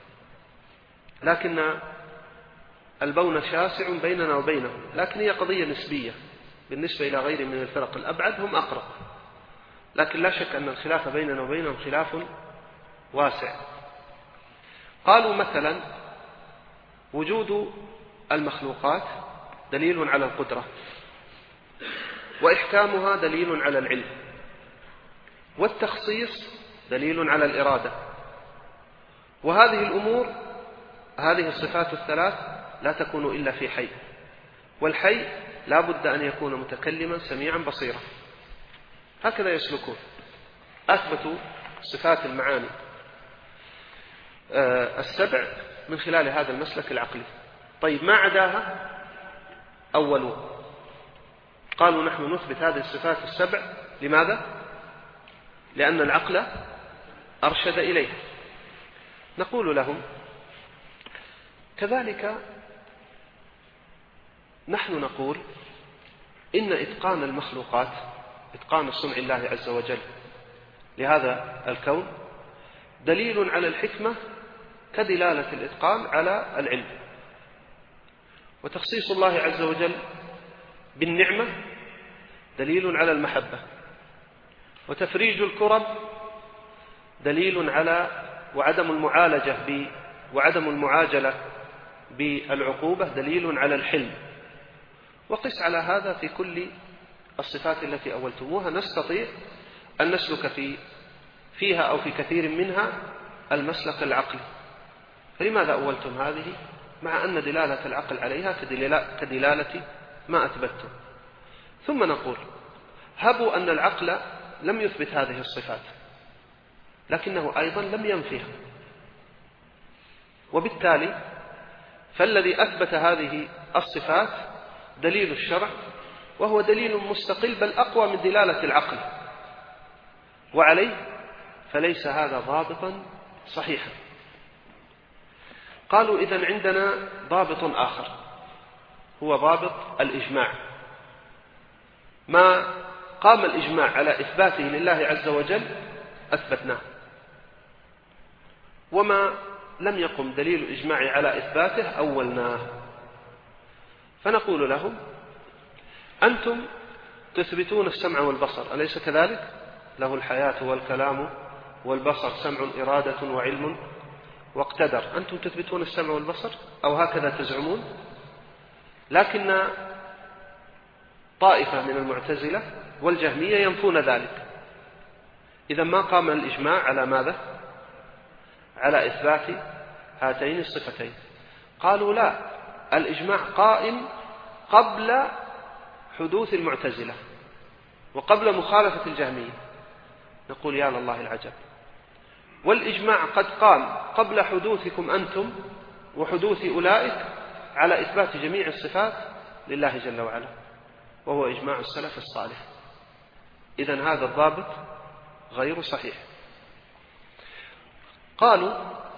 لكن البون شاسع بيننا وبينهم، لكن هي قضية نسبية بالنسبة إلى غير من الفرق الأبعد هم أقرب، لكن لا شك أن الخلاف بيننا وبينهم خلاف واسع. قالوا مثلا وجود المخلوقات دليل على القدرة، وإحكامها دليل على العلم، والتخصيص دليل على الإرادة، وهذه الأمور هذه الصفات الثلاث لا تكون إلا في حي، والحي لا بد أن يكون متكلما سميعا بصيرا. هكذا يسلكون، أثبتوا صفات المعاني السبع من خلال هذا المسلك العقلي. طيب ما عداها أولوا قالوا نحن نثبت هذه الصفات السبع. لماذا؟ لأن العقل أرشد إليه. نقول لهم كذلك نحن نقول إن إتقان المخلوقات، إتقان صنع الله عز وجل لهذا الكون دليل على الحكمة كدلالة الإتقان على العلم، وتخصيص الله عز وجل بالنعمة دليل على المحبة، وتفريج الكرب دليل على وعدم المعاجلة بالعقوبة دليل على الحلم. وقس على هذا في كل الصفات التي أولتموها، نستطيع أن نسلك فيها أو في كثير منها المسلك العقلي. فلماذا أولتم هذه مع أن دلالة العقل عليها كدلالة ما أثبتم؟ ثم نقول هبوا أن العقل لم يثبت هذه الصفات، لكنه أيضا لم ينفيها، وبالتالي فالذي أثبت هذه الصفات دليل الشرع، وهو دليل مستقل بل أقوى من دلالة العقل، وعليه فليس هذا ضابطا صحيحا. قالوا إذن عندنا ضابط آخر هو ضابط الإجماع. ما قام الإجماع على إثباته لله عز وجل أثبتناه، وما لم يقم دليل الإجماع على إثباته أولناه. فنقول لهم أنتم تثبتون السمع والبصر، أليس كذلك؟ له الحياة والكلام والبصر، سمع إرادة وعلم واقتدر. أنتم تثبتون السمع والبصر أو هكذا تزعمون، لكن طائفة من المعتزلة والجهمية ينفون ذلك. إذا ما قام الإجماع على ماذا؟ على إثبات هاتين الصفتين. قالوا لا، الإجماع قائم قبل حدوث المعتزلة وقبل مخالفة الجهمية. نقول يا لله العجب، والإجماع قد قام قبل حدوثكم أنتم وحدوث أولئك على إثبات جميع الصفات لله جل وعلا، وهو إجماع السلف الصالح. إذن هذا الضابط غير صحيح. قالوا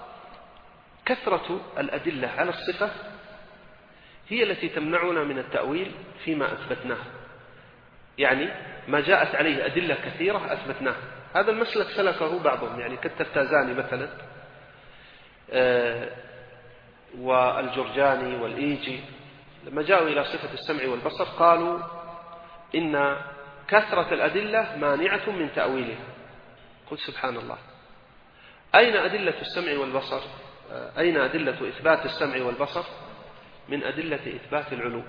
كثرة الأدلة على الصفة هي التي تمنعنا من التأويل فيما أثبتناه، يعني ما جاءت عليه أدلة كثيرة أثبتناه. هذا المسلك سلكه بعضهم، يعني كالتفتازاني مثلا والجرجاني والإيجي، لما جاءوا إلى صفة السمع والبصر قالوا إن كثرة الأدلة مانعة من تأويلها. قل سبحان الله، أين أدلة السمع والبصر؟ أين أدلة إثبات السمع والبصر من أدلة إثبات العلو؟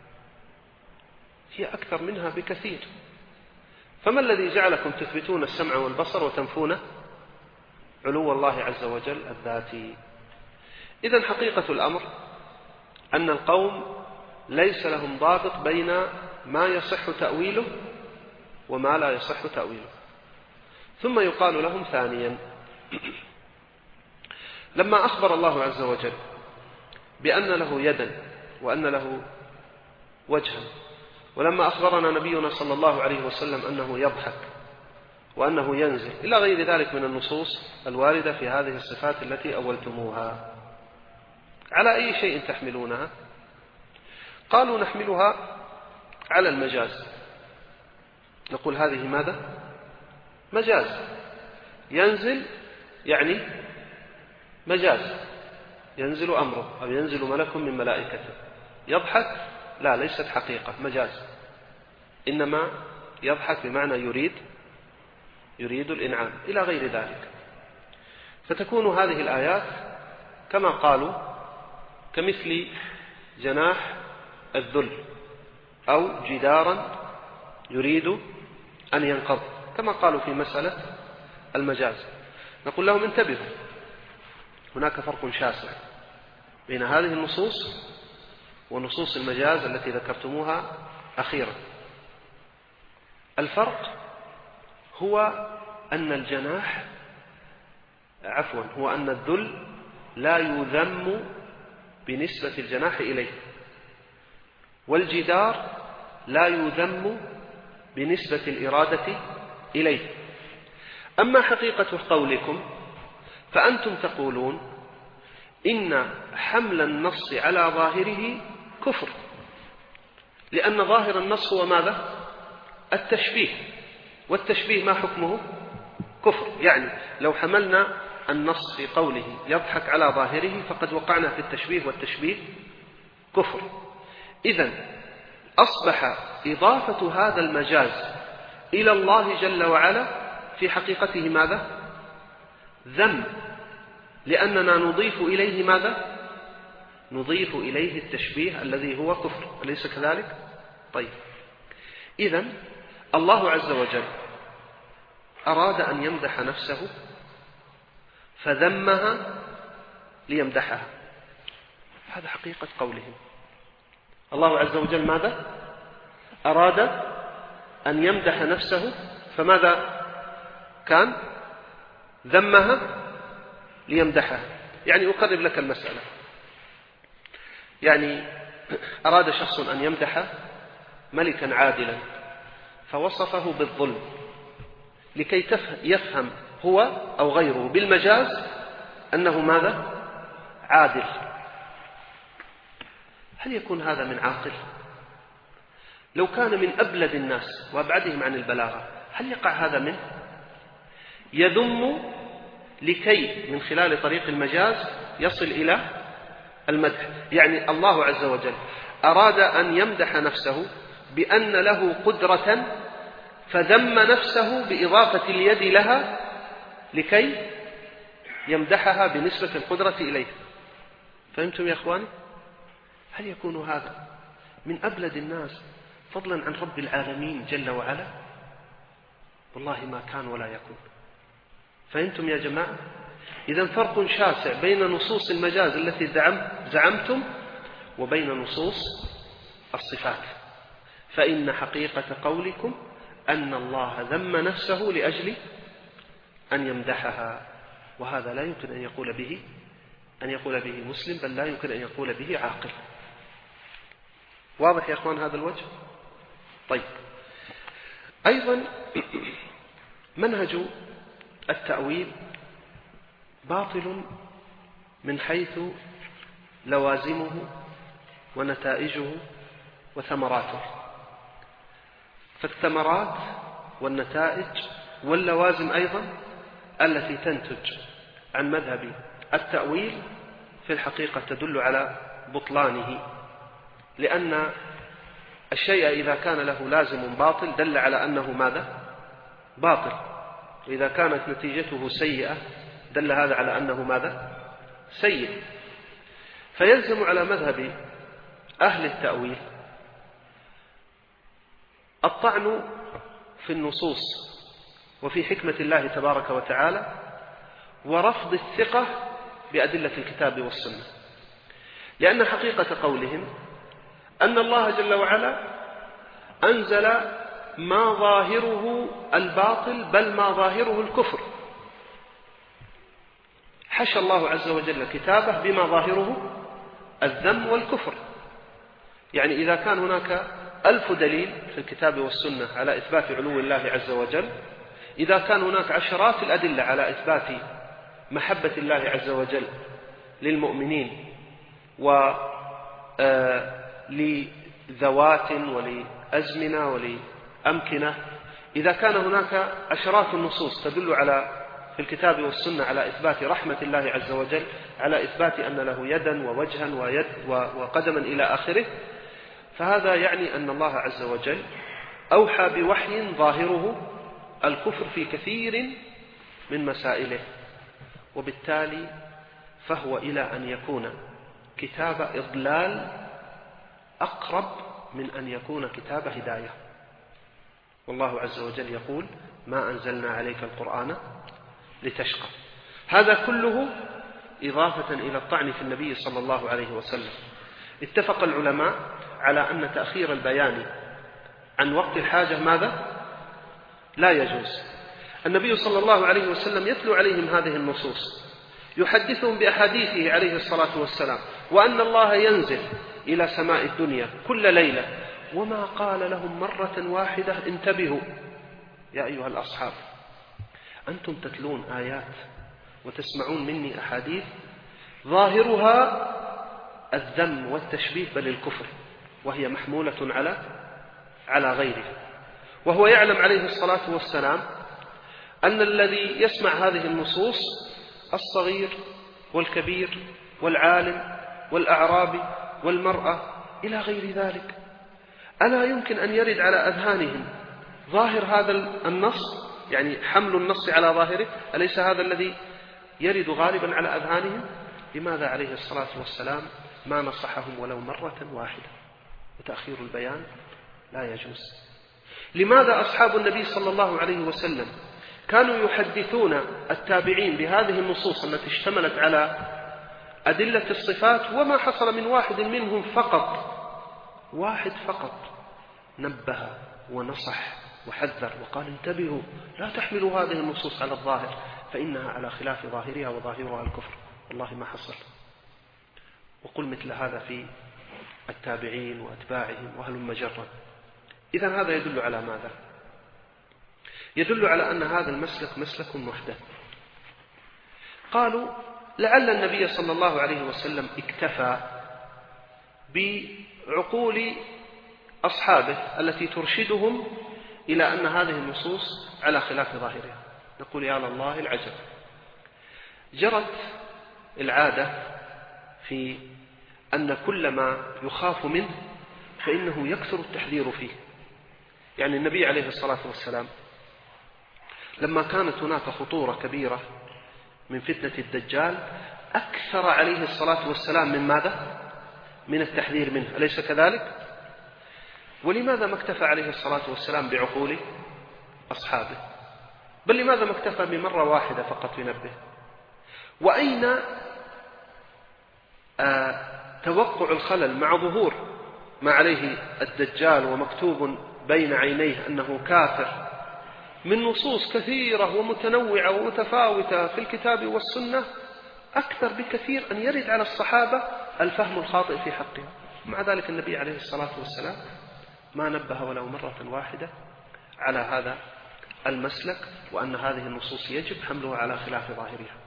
هي أكثر منها بكثير. فما الذي جعلكم تثبتون السمع والبصر وتنفون علو الله عز وجل الذاتي؟ إذن حقيقة الأمر أن القوم ليس لهم ضابط بين ما يصح تأويله وما لا يصح تأويله. ثم يقال لهم ثانيا، لما أخبر الله عز وجل بأن له يدا وأن له وجها، ولما أخبرنا نبينا صلى الله عليه وسلم أنه يضحك وأنه ينزل إلى غير ذلك من النصوص الواردة في هذه الصفات التي أولتموها، على أي شيء تحملونها؟ قالوا نحملها على المجاز. نقول هذه ماذا؟ مجاز، ينزل يعني مجاز، ينزل أمره أو ينزل ملك من ملائكته. يضحك لا، ليست حقيقة، مجاز، إنما يضحك بمعنى يريد الإنعام إلى غير ذلك. فتكون هذه الآيات كما قالوا كمثل جناح الذل أو جدارا يريد أن ينقض، كما قالوا في مسألة المجاز. نقول لهم انتبهوا، هناك فرق شاسع بين هذه النصوص ونصوص المجاز التي ذكرتموها أخيرا. الفرق هو أن الجناح هو أن الذل لا يذم بنسبة الجناح إليه، والجدار لا يذم بنسبة الإرادة إليه. أما حقيقة قولكم فأنتم تقولون إن حمل النص على ظاهره كفر، لأن ظاهر النص هو ماذا؟ التشبيه، والتشبيه ما حكمه؟ كفر. يعني لو حملنا النص في قوله يضحك على ظاهره فقد وقعنا في التشبيه، والتشبيه كفر. إذن أصبح إضافة هذا المجاز إلى الله جل وعلا في حقيقته ماذا؟ ذم، لأننا نضيف إليه ماذا؟ نضيف إليه التشبيه الذي هو كفر، أليس كذلك؟ طيب، إذن الله عز وجل أراد أن يمدح نفسه فذمها ليمدحها، هذا حقيقة قولهم. الله عز وجل ماذا؟ أراد أن يمدح نفسه، فماذا كان؟ ذمها ليمدحها. يعني أقرب لك المسألة، يعني أراد شخص أن يمدح ملكا عادلا فوصفه بالظلم لكي يفهم هو أو غيره بالمجاز أنه ماذا؟ عادل. هل يكون هذا من عاقل؟ لو كان من أبلد الناس وأبعدهم عن البلاغة هل يقع هذا منه؟ يذم لكي من خلال طريق المجاز يصل إلى المدح. يعني الله عز وجل أراد أن يمدح نفسه بأن له قدرة فذم نفسه بإضافة اليد لها لكي يمدحها بنسبة القدرة إليه. فهمتم يا أخواني؟ هل يكون هذا من أبلد الناس فضلا عن رب العالمين جل وعلا؟ والله ما كان ولا يكون. فهمتم يا جماعة؟ إذن فرق شاسع بين نصوص المجاز التي زعمتم وبين نصوص الصفات. فإن حقيقة قولكم أن الله ذم نفسه لأجل أن يمدحها، وهذا لا يمكن أن يقول به مسلم، بل لا يمكن أن يقول به عاقل. واضح يا أخوان هذا الوجه؟ طيب، أيضا منهج التأويل باطل من حيث لوازمه ونتائجه وثمراته. فالثمرات والنتائج واللوازم أيضا التي تنتج عن مذهب التأويل في الحقيقة تدل على بطلانه، لأن الشيء إذا كان له لازم باطل دل على أنه ماذا؟ باطل. وإذا كانت نتيجته سيئة دل هذا على أنه ماذا؟ سيء. فيلزم على مذهب أهل التأويل الطعن في النصوص وفي حكمة الله تبارك وتعالى، ورفض الثقة بأدلة الكتاب والسنة، لأن حقيقة قولهم أن الله جل وعلا أنزل ما ظاهره الباطل بل ما ظاهره الكفر. حشى الله عز وجل كتابه بما ظاهره الذم والكفر. يعني إذا كان هناك 1000 دليل في الكتاب والسنة على إثبات علو الله عز وجل، إذا كان هناك عشرات الأدلة على إثبات محبة الله عز وجل للمؤمنين ولذوات ولأزمنة ولأمكنة، إذا كان هناك عشرات النصوص تدل في الكتاب والسنة على إثبات رحمة الله عز وجل، على إثبات أن له يدا ووجها وقدما إلى آخره، فهذا يعني أن الله عز وجل أوحى بوحي ظاهره الكفر في كثير من مسائله، وبالتالي فهو إلى أن يكون كتاب إضلال أقرب من أن يكون كتاب هداية. والله عز وجل يقول: ما أنزلنا عليك القرآن لتشقى. هذا كله إضافة إلى الطعن في النبي صلى الله عليه وسلم. اتفق العلماء على أن تأخير البيان عن وقت الحاجة ماذا؟ لا يجوز. النبي صلى الله عليه وسلم يتلو عليهم هذه النصوص، يحدثهم بأحاديثه عليه الصلاة والسلام، وأن الله ينزل إلى سماء الدنيا كل ليلة، وما قال لهم مرة واحدة: انتبهوا يا أيها الأصحاب، أنتم تتلون آيات وتسمعون مني أحاديث ظاهرها الذم والتشبيه بل الكفر، وهي محمولة على غيره. وهو يعلم عليه الصلاة والسلام أن الذي يسمع هذه النصوص الصغير والكبير والعالم والأعرابي والمرأة إلى غير ذلك، ألا يمكن أن يرد على أذهانهم ظاهر هذا النص، يعني حمل النص على ظاهره؟ أليس هذا الذي يرد غالبا على أذهانهم؟ لماذا عليه الصلاة والسلام ما نصحهم ولو مرة واحدة؟ وتأخير البيان لا يجوز. لماذا أصحاب النبي صلى الله عليه وسلم كانوا يحدثون التابعين بهذه النصوص التي اشتملت على أدلة الصفات، وما حصل من واحد منهم واحد فقط نبه ونصح وحذر وقال: انتبهوا، لا تحملوا هذه النصوص على الظاهر فإنها على خلاف ظاهرها وظاهرها الكفر؟ والله ما حصل. وقل مثل هذا في التابعين وأتباعهم وهلم جرا. إذن هذا يدل على ماذا؟ يدل على أن هذا المسلك مسلك محدث. قالوا: لعل النبي صلى الله عليه وسلم اكتفى بعقول أصحابه التي ترشدهم إلى أن هذه النصوص على خلاف ظاهرها. نقول: يا لله العجب. جرت العادة في أن كل ما يخاف منه فإنه يكثر التحذير فيه. يعني النبي عليه الصلاة والسلام لما كانت هناك خطورة كبيرة من فتنة الدجال أكثر عليه الصلاة والسلام من ماذا؟ من التحذير منه، أليس كذلك؟ ولماذا ما اكتفى عليه الصلاة والسلام بعقول أصحابه؟ بل لماذا ما اكتفى بمرة واحدة فقط ينبه؟ وأين توقع الخلل مع ظهور ما عليه الدجال ومكتوب بين عينيه أنه كافر من نصوص كثيرة ومتنوعة ومتفاوتة في الكتاب والسنة، أكثر بكثير أن يرد على الصحابة الفهم الخاطئ في حقهم. مع ذلك النبي عليه الصلاة والسلام ما نبه ولو مرة واحدة على هذا المسلك، وأن هذه النصوص يجب حملها على خلاف ظاهرها.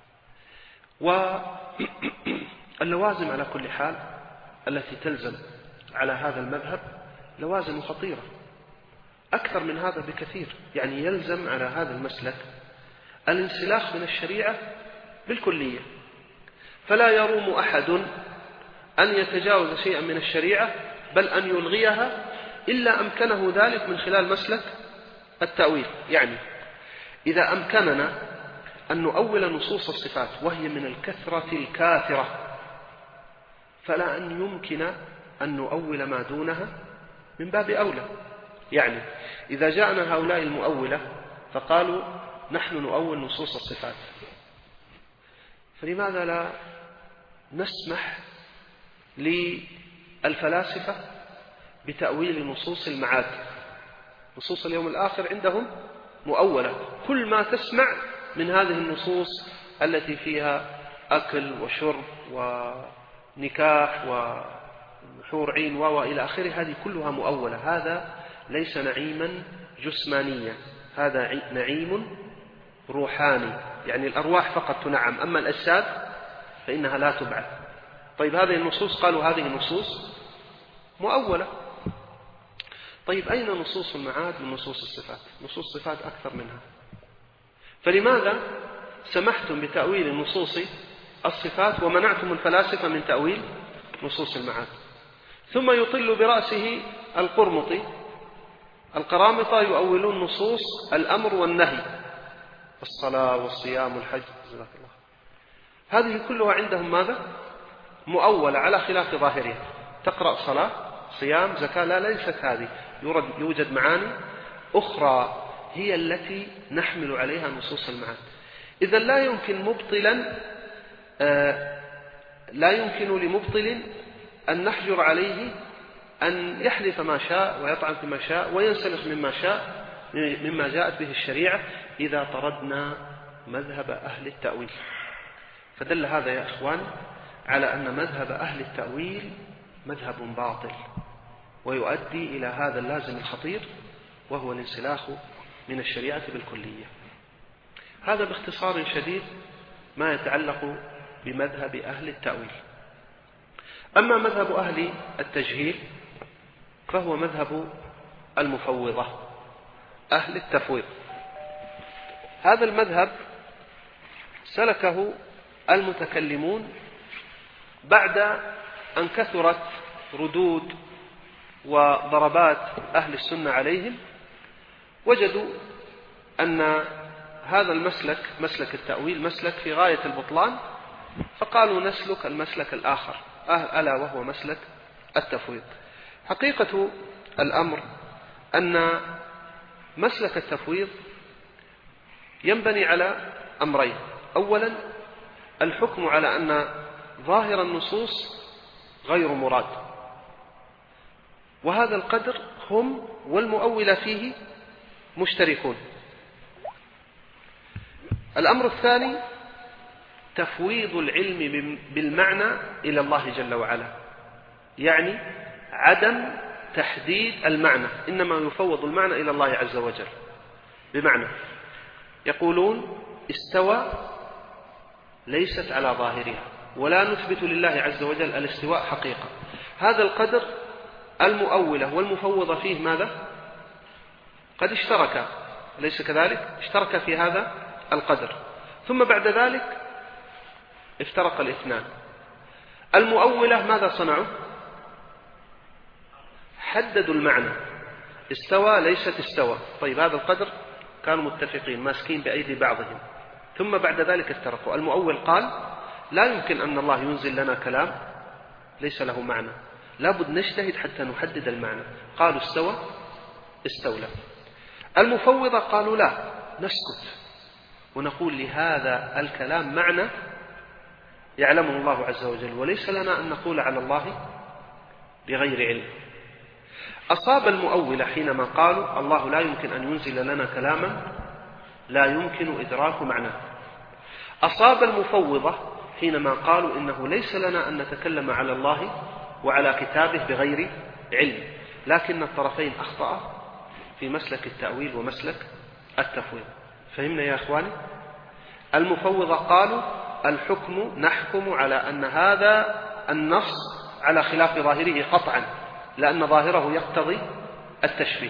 واللوازم على كل حال التي تلزم على هذا المذهب لوازم خطيرة أكثر من هذا بكثير. يعني يلزم على هذا المسلك الانسلاخ من الشريعة بالكلية، فلا يروم أحد أن يتجاوز شيئا من الشريعة بل أن يلغيها إلا أمكنه ذلك من خلال مسلك التأويل. يعني إذا أمكننا أن نؤول نصوص الصفات وهي من الكثرة الكاثرة، فلا أن يمكن أن نؤول ما دونها من باب أولى. يعني إذا جاءنا هؤلاء المؤولة فقالوا: نحن نؤول نصوص الصفات، فلماذا لا نسمح للفلاسفة بتأويل نصوص المعاد؟ نصوص اليوم الآخر عندهم مؤولة، كل ما تسمع من هذه النصوص التي فيها أكل وشرب ونكاح وحور عين وإلى آخره، هذه كلها مؤولة. هذا ليس نعيما جسمانيا، هذا نعيم روحاني، يعني الأرواح فقط تنعم، أما الأجساد فإنها لا تبعث. طيب هذه النصوص قالوا هذه النصوص مؤولة، طيب أين نصوص المعاد من نصوص الصفات؟ نصوص الصفات أكثر منها، فلماذا سمحتم بتأويل نصوص الصفات ومنعتم الفلاسفة من تأويل نصوص المعاد؟ ثم يطل برأسه القرمطي: القرامطة يؤولون نصوص الأمر والنهي، الصلاة والصيام والحج، جزاك الله. هذه كلها عندهم ماذا؟ مؤولة على خلاف ظاهرها. تقرأ صلاة، صيام، زكاة، لا، ليست هذه، يوجد معاني أخرى هي التي نحمل عليها نصوص المعاد. إذا لا يمكن لمبطل أن نحجر عليه أن يحلف ما شاء ويطعن فيما شاء وينسلخ مما شاء مما جاءت به الشريعة إذا طردنا مذهب أهل التأويل. فدل هذا يا إخوان على أن مذهب أهل التأويل مذهب باطل ويؤدي إلى هذا اللازم الخطير، وهو الانسلاخ من الشريعة بالكلية. هذا باختصار شديد ما يتعلق بمذهب أهل التأويل. أما مذهب أهل التجهيل فهو مذهب المفوضة، أهل التفويض. هذا المذهب سلكه المتكلمون بعد أن كثرت ردود وضربات أهل السنة عليهم، وجدوا أن هذا المسلك، مسلك التأويل، مسلك في غاية البطلان، فقالوا نسلك المسلك الآخر ألا وهو مسلك التفويض. حقيقة الأمر أن مسلك التفويض ينبني على أمرين: أولا الحكم على أن ظاهر النصوص غير مراد، وهذا القدر هم والمؤولة فيه مشتركون. الأمر الثاني تفويض العلم بالمعنى إلى الله جل وعلا، يعني عدم تحديد المعنى، إنما يفوض المعنى إلى الله عز وجل. بمعنى يقولون استوى ليست على ظاهرها، ولا نثبت لله عز وجل الاستواء حقيقة. هذا القدر المؤولة والمفوضة فيه ماذا؟ قد اشترك، أليس كذلك؟ اشترك في هذا القدر، ثم بعد ذلك افترق الاثنان. المؤولة ماذا صنعوا؟ حددوا المعنى، استوى ليست استوى. طيب هذا القدر كانوا متفقين ماسكين بأيدي بعضهم، ثم بعد ذلك افترقوا. المؤول قال لا يمكن أن الله ينزل لنا كلام ليس له معنى، لابد نجتهد حتى نحدد المعنى. قالوا استوى استولى. المفوضة قالوا لا، نسكت ونقول لهذا الكلام معنى يعلمه الله عز وجل، وليس لنا أن نقول على الله بغير علم. أصاب المؤولة حينما قالوا الله لا يمكن أن ينزل لنا كلاما لا يمكن إدراك معناه. أصاب المفوضة حينما قالوا إنه ليس لنا أن نتكلم على الله وعلى كتابه بغير علم. لكن الطرفين أخطأ في مسلك التأويل ومسلك التفويض. فهمنا يا أخواني؟ المفوضة قالوا الحكم نحكم على أن هذا النص على خلاف ظاهره قطعا، لأن ظاهره يقتضي التشبيه،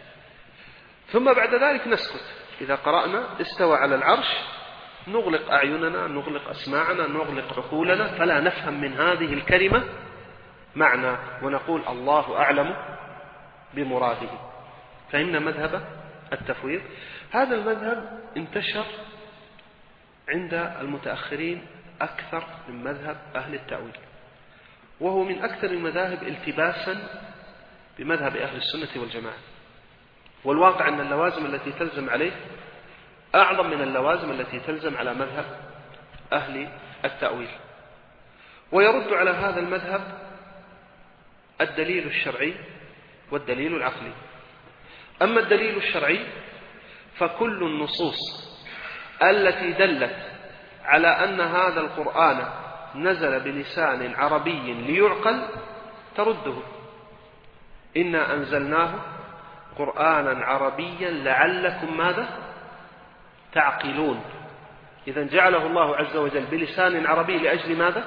ثم بعد ذلك نسكت. إذا قرأنا استوى على العرش نغلق أعيننا، نغلق أسماعنا، نغلق عقولنا، فلا نفهم من هذه الكلمة معنى، ونقول الله أعلم بمراده. فإن مذهب التفويض هذا المذهب انتشر عند المتأخرين أكثر من مذهب أهل التأويل، وهو من أكثر المذاهب التباسا بمذهب أهل السنة والجماعة. والواقع أن اللوازم التي تلزم عليه أعظم من اللوازم التي تلزم على مذهب أهل التأويل. ويرد على هذا المذهب الدليل الشرعي والدليل العقلي. أما الدليل الشرعي فكل النصوص التي دلت على أن هذا القرآن نزل بلسان عربي ليعقل ترده. إنا أنزلناه قرآنا عربيا لعلكم ماذا؟ تعقلون. إذن جعله الله عز وجل بلسان عربي لأجل ماذا؟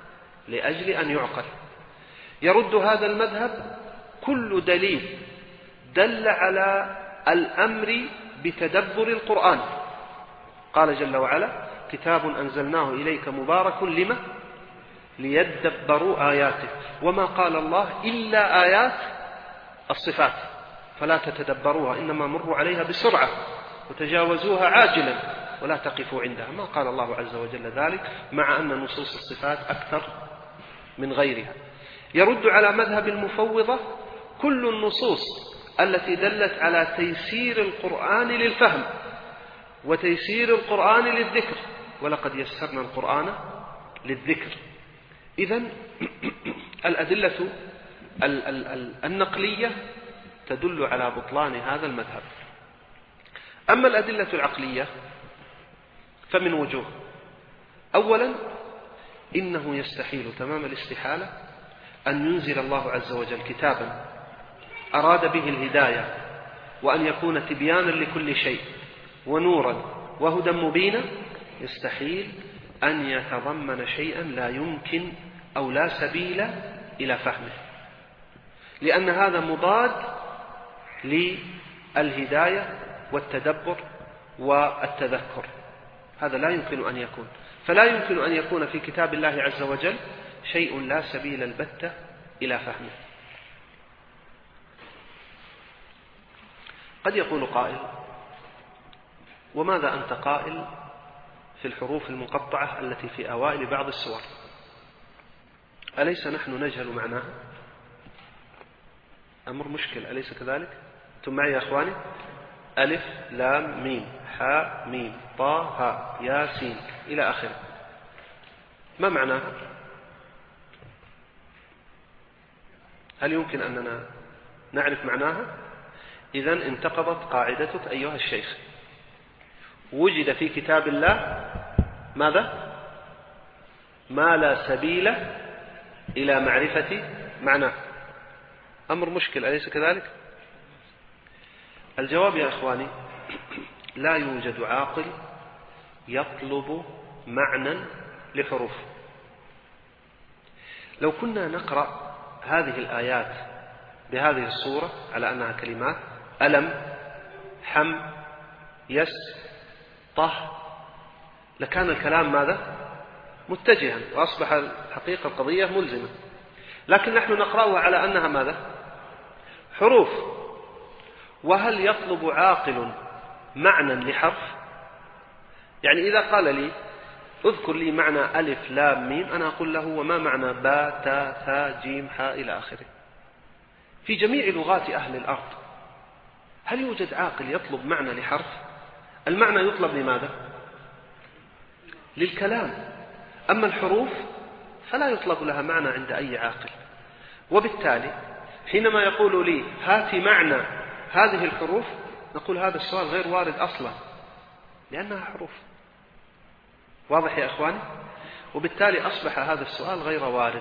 لأجل أن يعقل. يرد هذا المذهب كل دليل دل على الأمر بتدبر القرآن. قال جل وعلا: كتاب أنزلناه إليك مبارك لما ليدبروا آياته. وما قال الله إلا آيات الصفات فلا تتدبروها إنما مروا عليها بسرعة وتجاوزوها عاجلا ولا تقفوا عندها. ما قال الله عز وجل ذلك، مع أن نصوص الصفات أكثر من غيرها. يرد على مذهب المفوضة كل النصوص التي دلت على تيسير القرآن للفهم وتيسير القرآن للذكر، ولقد يسرنا القرآن للذكر. إذن الأدلة النقلية تدل على بطلان هذا المذهب. أما الأدلة العقلية فمن وجوه: أولا، إنه يستحيل تمام الاستحالة أن ينزل الله عز وجل كتابا أراد به الهداية وأن يكون تبيانا لكل شيء ونورا وهدى مبينا، يستحيل أن يتضمن شيئا لا يمكن أو لا سبيل إلى فهمه، لأن هذا مضاد للهداية والتدبر والتذكر. هذا لا يمكن أن يكون. فلا يمكن أن يكون في كتاب الله عز وجل شيء لا سبيل البتة إلى فهمه. قد يقول قائل: وماذا أنت قائل في الحروف المقطعة التي في أوائل بعض السور؟ أليس نحن نجهل معناها؟ أمر مشكل، أليس كذلك؟ أنتم معي يا أخواني؟ ألف لام ميم حاء ميم طا هاء ياسين إلى آخره، ما معناها؟ هل يمكن أننا نعرف معناها؟ إذن انتقضت قاعدتك أيها الشيخ. وجد في كتاب الله ماذا؟ ما لا سبيل إلى معرفة معناه. أمر مشكل، أليس كذلك؟ الجواب يا إخواني: لا يوجد عاقل يطلب معنى لحروف. لو كنا نقرأ هذه الآيات بهذه الصورة على أنها كلمات ألم حم يس طه، لكان الكلام ماذا؟ متجها، وأصبح الحقيقة القضية ملزمة. لكن نحن نقرأها على أنها ماذا؟ حروف. وهل يطلب عاقل معنى لحرف؟ يعني إذا قال لي اذكر لي معنى ألف لام ميم، أنا أقول له: وما معنى با تا ثا جيم حاء إلى آخره؟ في جميع لغات أهل الأرض هل يوجد عاقل يطلب معنى لحرف؟ المعنى يطلب لماذا؟ للكلام. أما الحروف فلا يطلب لها معنى عند أي عاقل. وبالتالي حينما يقول لي هات معنى هذه الحروف، نقول هذا السؤال غير وارد أصلا لأنها حروف. واضح يا إخواني؟ وبالتالي أصبح هذا السؤال غير وارد.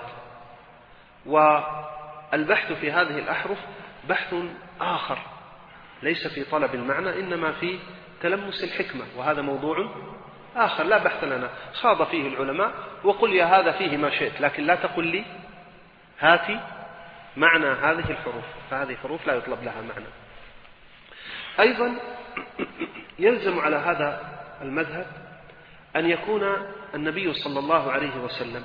والبحث في هذه الأحرف بحث آخر، ليس في طلب المعنى إنما في تلمس الحكمة، وهذا موضوع آخر لا بحث لنا، خاض فيه العلماء. وقل يا هذا فيه ما شئت، لكن لا تقل لي هاتي معنى هذه الحروف، فهذه حروف لا يطلب لها معنى. أيضا يلزم على هذا المذهب أن يكون النبي صلى الله عليه وسلم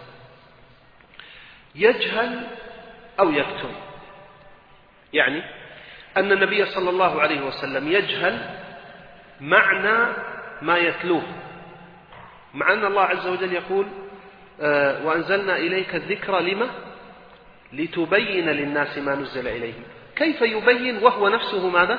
يجهل أو يكتم، يعني أن النبي صلى الله عليه وسلم يجهل معنى ما يتلوه، مع أن الله عز وجل يقول: وأنزلنا إليك الذكر لما لتبين للناس ما نزل إليهم. كيف يبين وهو نفسه ماذا؟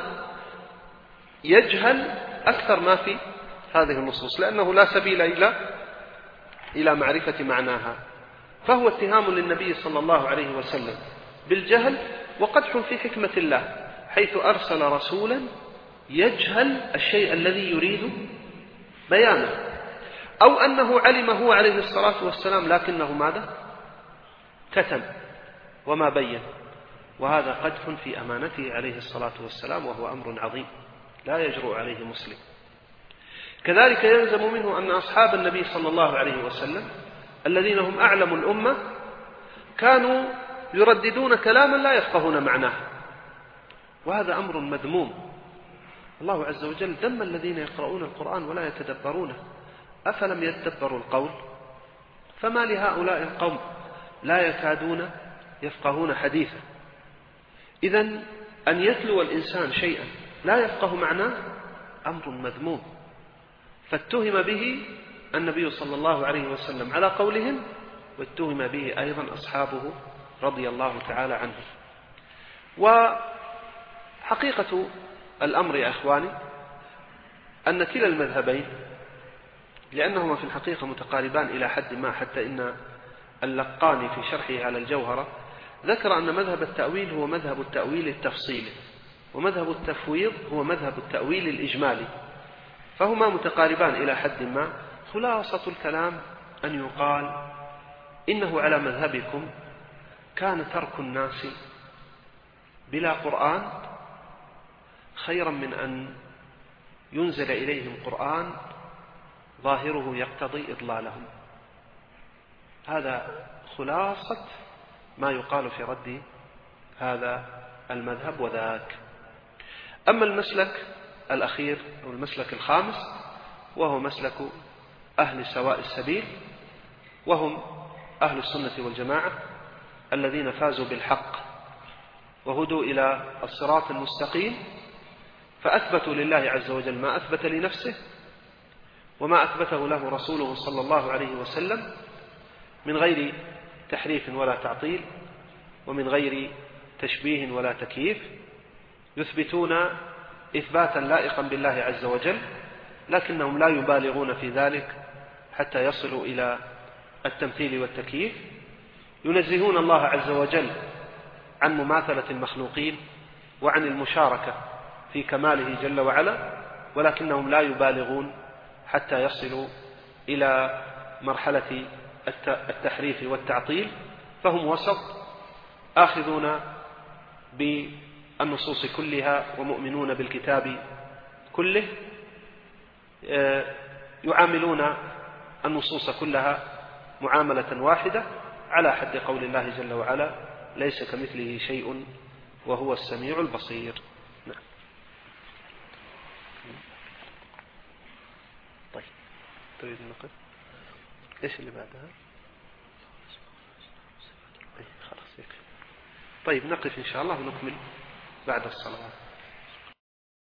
يجهل أكثر ما في هذه النصوص، لأنه لا سبيل إلى معرفة معناها. فهو اتهام للنبي صلى الله عليه وسلم بالجهل، وقدح في حكمة الله حيث أرسل رسولا يجهل الشيء الذي يريد بيانه، أو أنه علم هو عليه الصلاة والسلام لكنه ماذا؟ كتم وما بين. وهذا قدح في أمانته عليه الصلاة والسلام، وهو أمر عظيم لا يجرؤ عليه مسلم. كذلك يلزم منه أن أصحاب النبي صلى الله عليه وسلم الذين هم أعلم الأمة كانوا يرددون كلاما لا يفقهون معناه، وهذا أمر مذموم. الله عز وجل ذم الذين يقرؤون القرآن ولا يتدبرونه، أفلم يتدبروا القول فما لهؤلاء القوم لا يكادون يفقهون حديثا. إذن أن يتلو الإنسان شيئا لا يفقه معناه أمر مذموم، فاتهم به النبي صلى الله عليه وسلم على قولهم، واتهم به أيضا أصحابه رضي الله تعالى عنهم. وحقيقة الأمر يا أخواني أن كلا المذهبين، لأنهما في الحقيقة متقاربان إلى حد ما، حتى إن اللقاني في شرحه على الجوهرة ذكر أن مذهب التأويل هو مذهب التأويل التفصيلي، ومذهب التفويض هو مذهب التأويل الإجمالي، فهما متقاربان إلى حد ما. خلاصة الكلام أن يقال إنه على مذهبكم كان ترك الناس بلا قرآن خيرا من أن ينزل إليهم قرآن ظاهره يقتضي إضلالهم. هذا خلاصة ما يقال في رد هذا المذهب وذاك. أما المسلك الأخير أو المسلك الخامس وهو مسلك أهل سواء السبيل، وهم أهل السنة والجماعة الذين فازوا بالحق وهدوا إلى الصراط المستقيم، فأثبتوا لله عز وجل ما أثبت لنفسه وما أثبته له رسوله صلى الله عليه وسلم من غير تحريف ولا تعطيل، ومن غير تشبيه ولا تكييف، يثبتون إثباتا لائقا بالله عز وجل، لكنهم لا يبالغون في ذلك حتى يصلوا إلى التمثيل والتكييف. ينزهون الله عز وجل عن مماثلة المخلوقين وعن المشاركة في كماله جل وعلا، ولكنهم لا يبالغون حتى يصلوا إلى مرحلة التحريف والتعطيل، فهم وسط آخذون بالنصوص كلها ومؤمنون بالكتاب كله، يعاملون النصوص كلها معاملة واحدة على حد قول الله جل وعلا: ليس كمثله شيء وهو السميع البصير. نعم. طيب، تريد النقل؟ ايش اللي بعدها؟ خلاص يكفي. طيب نقف إن شاء الله ونكمل بعد الصلاة.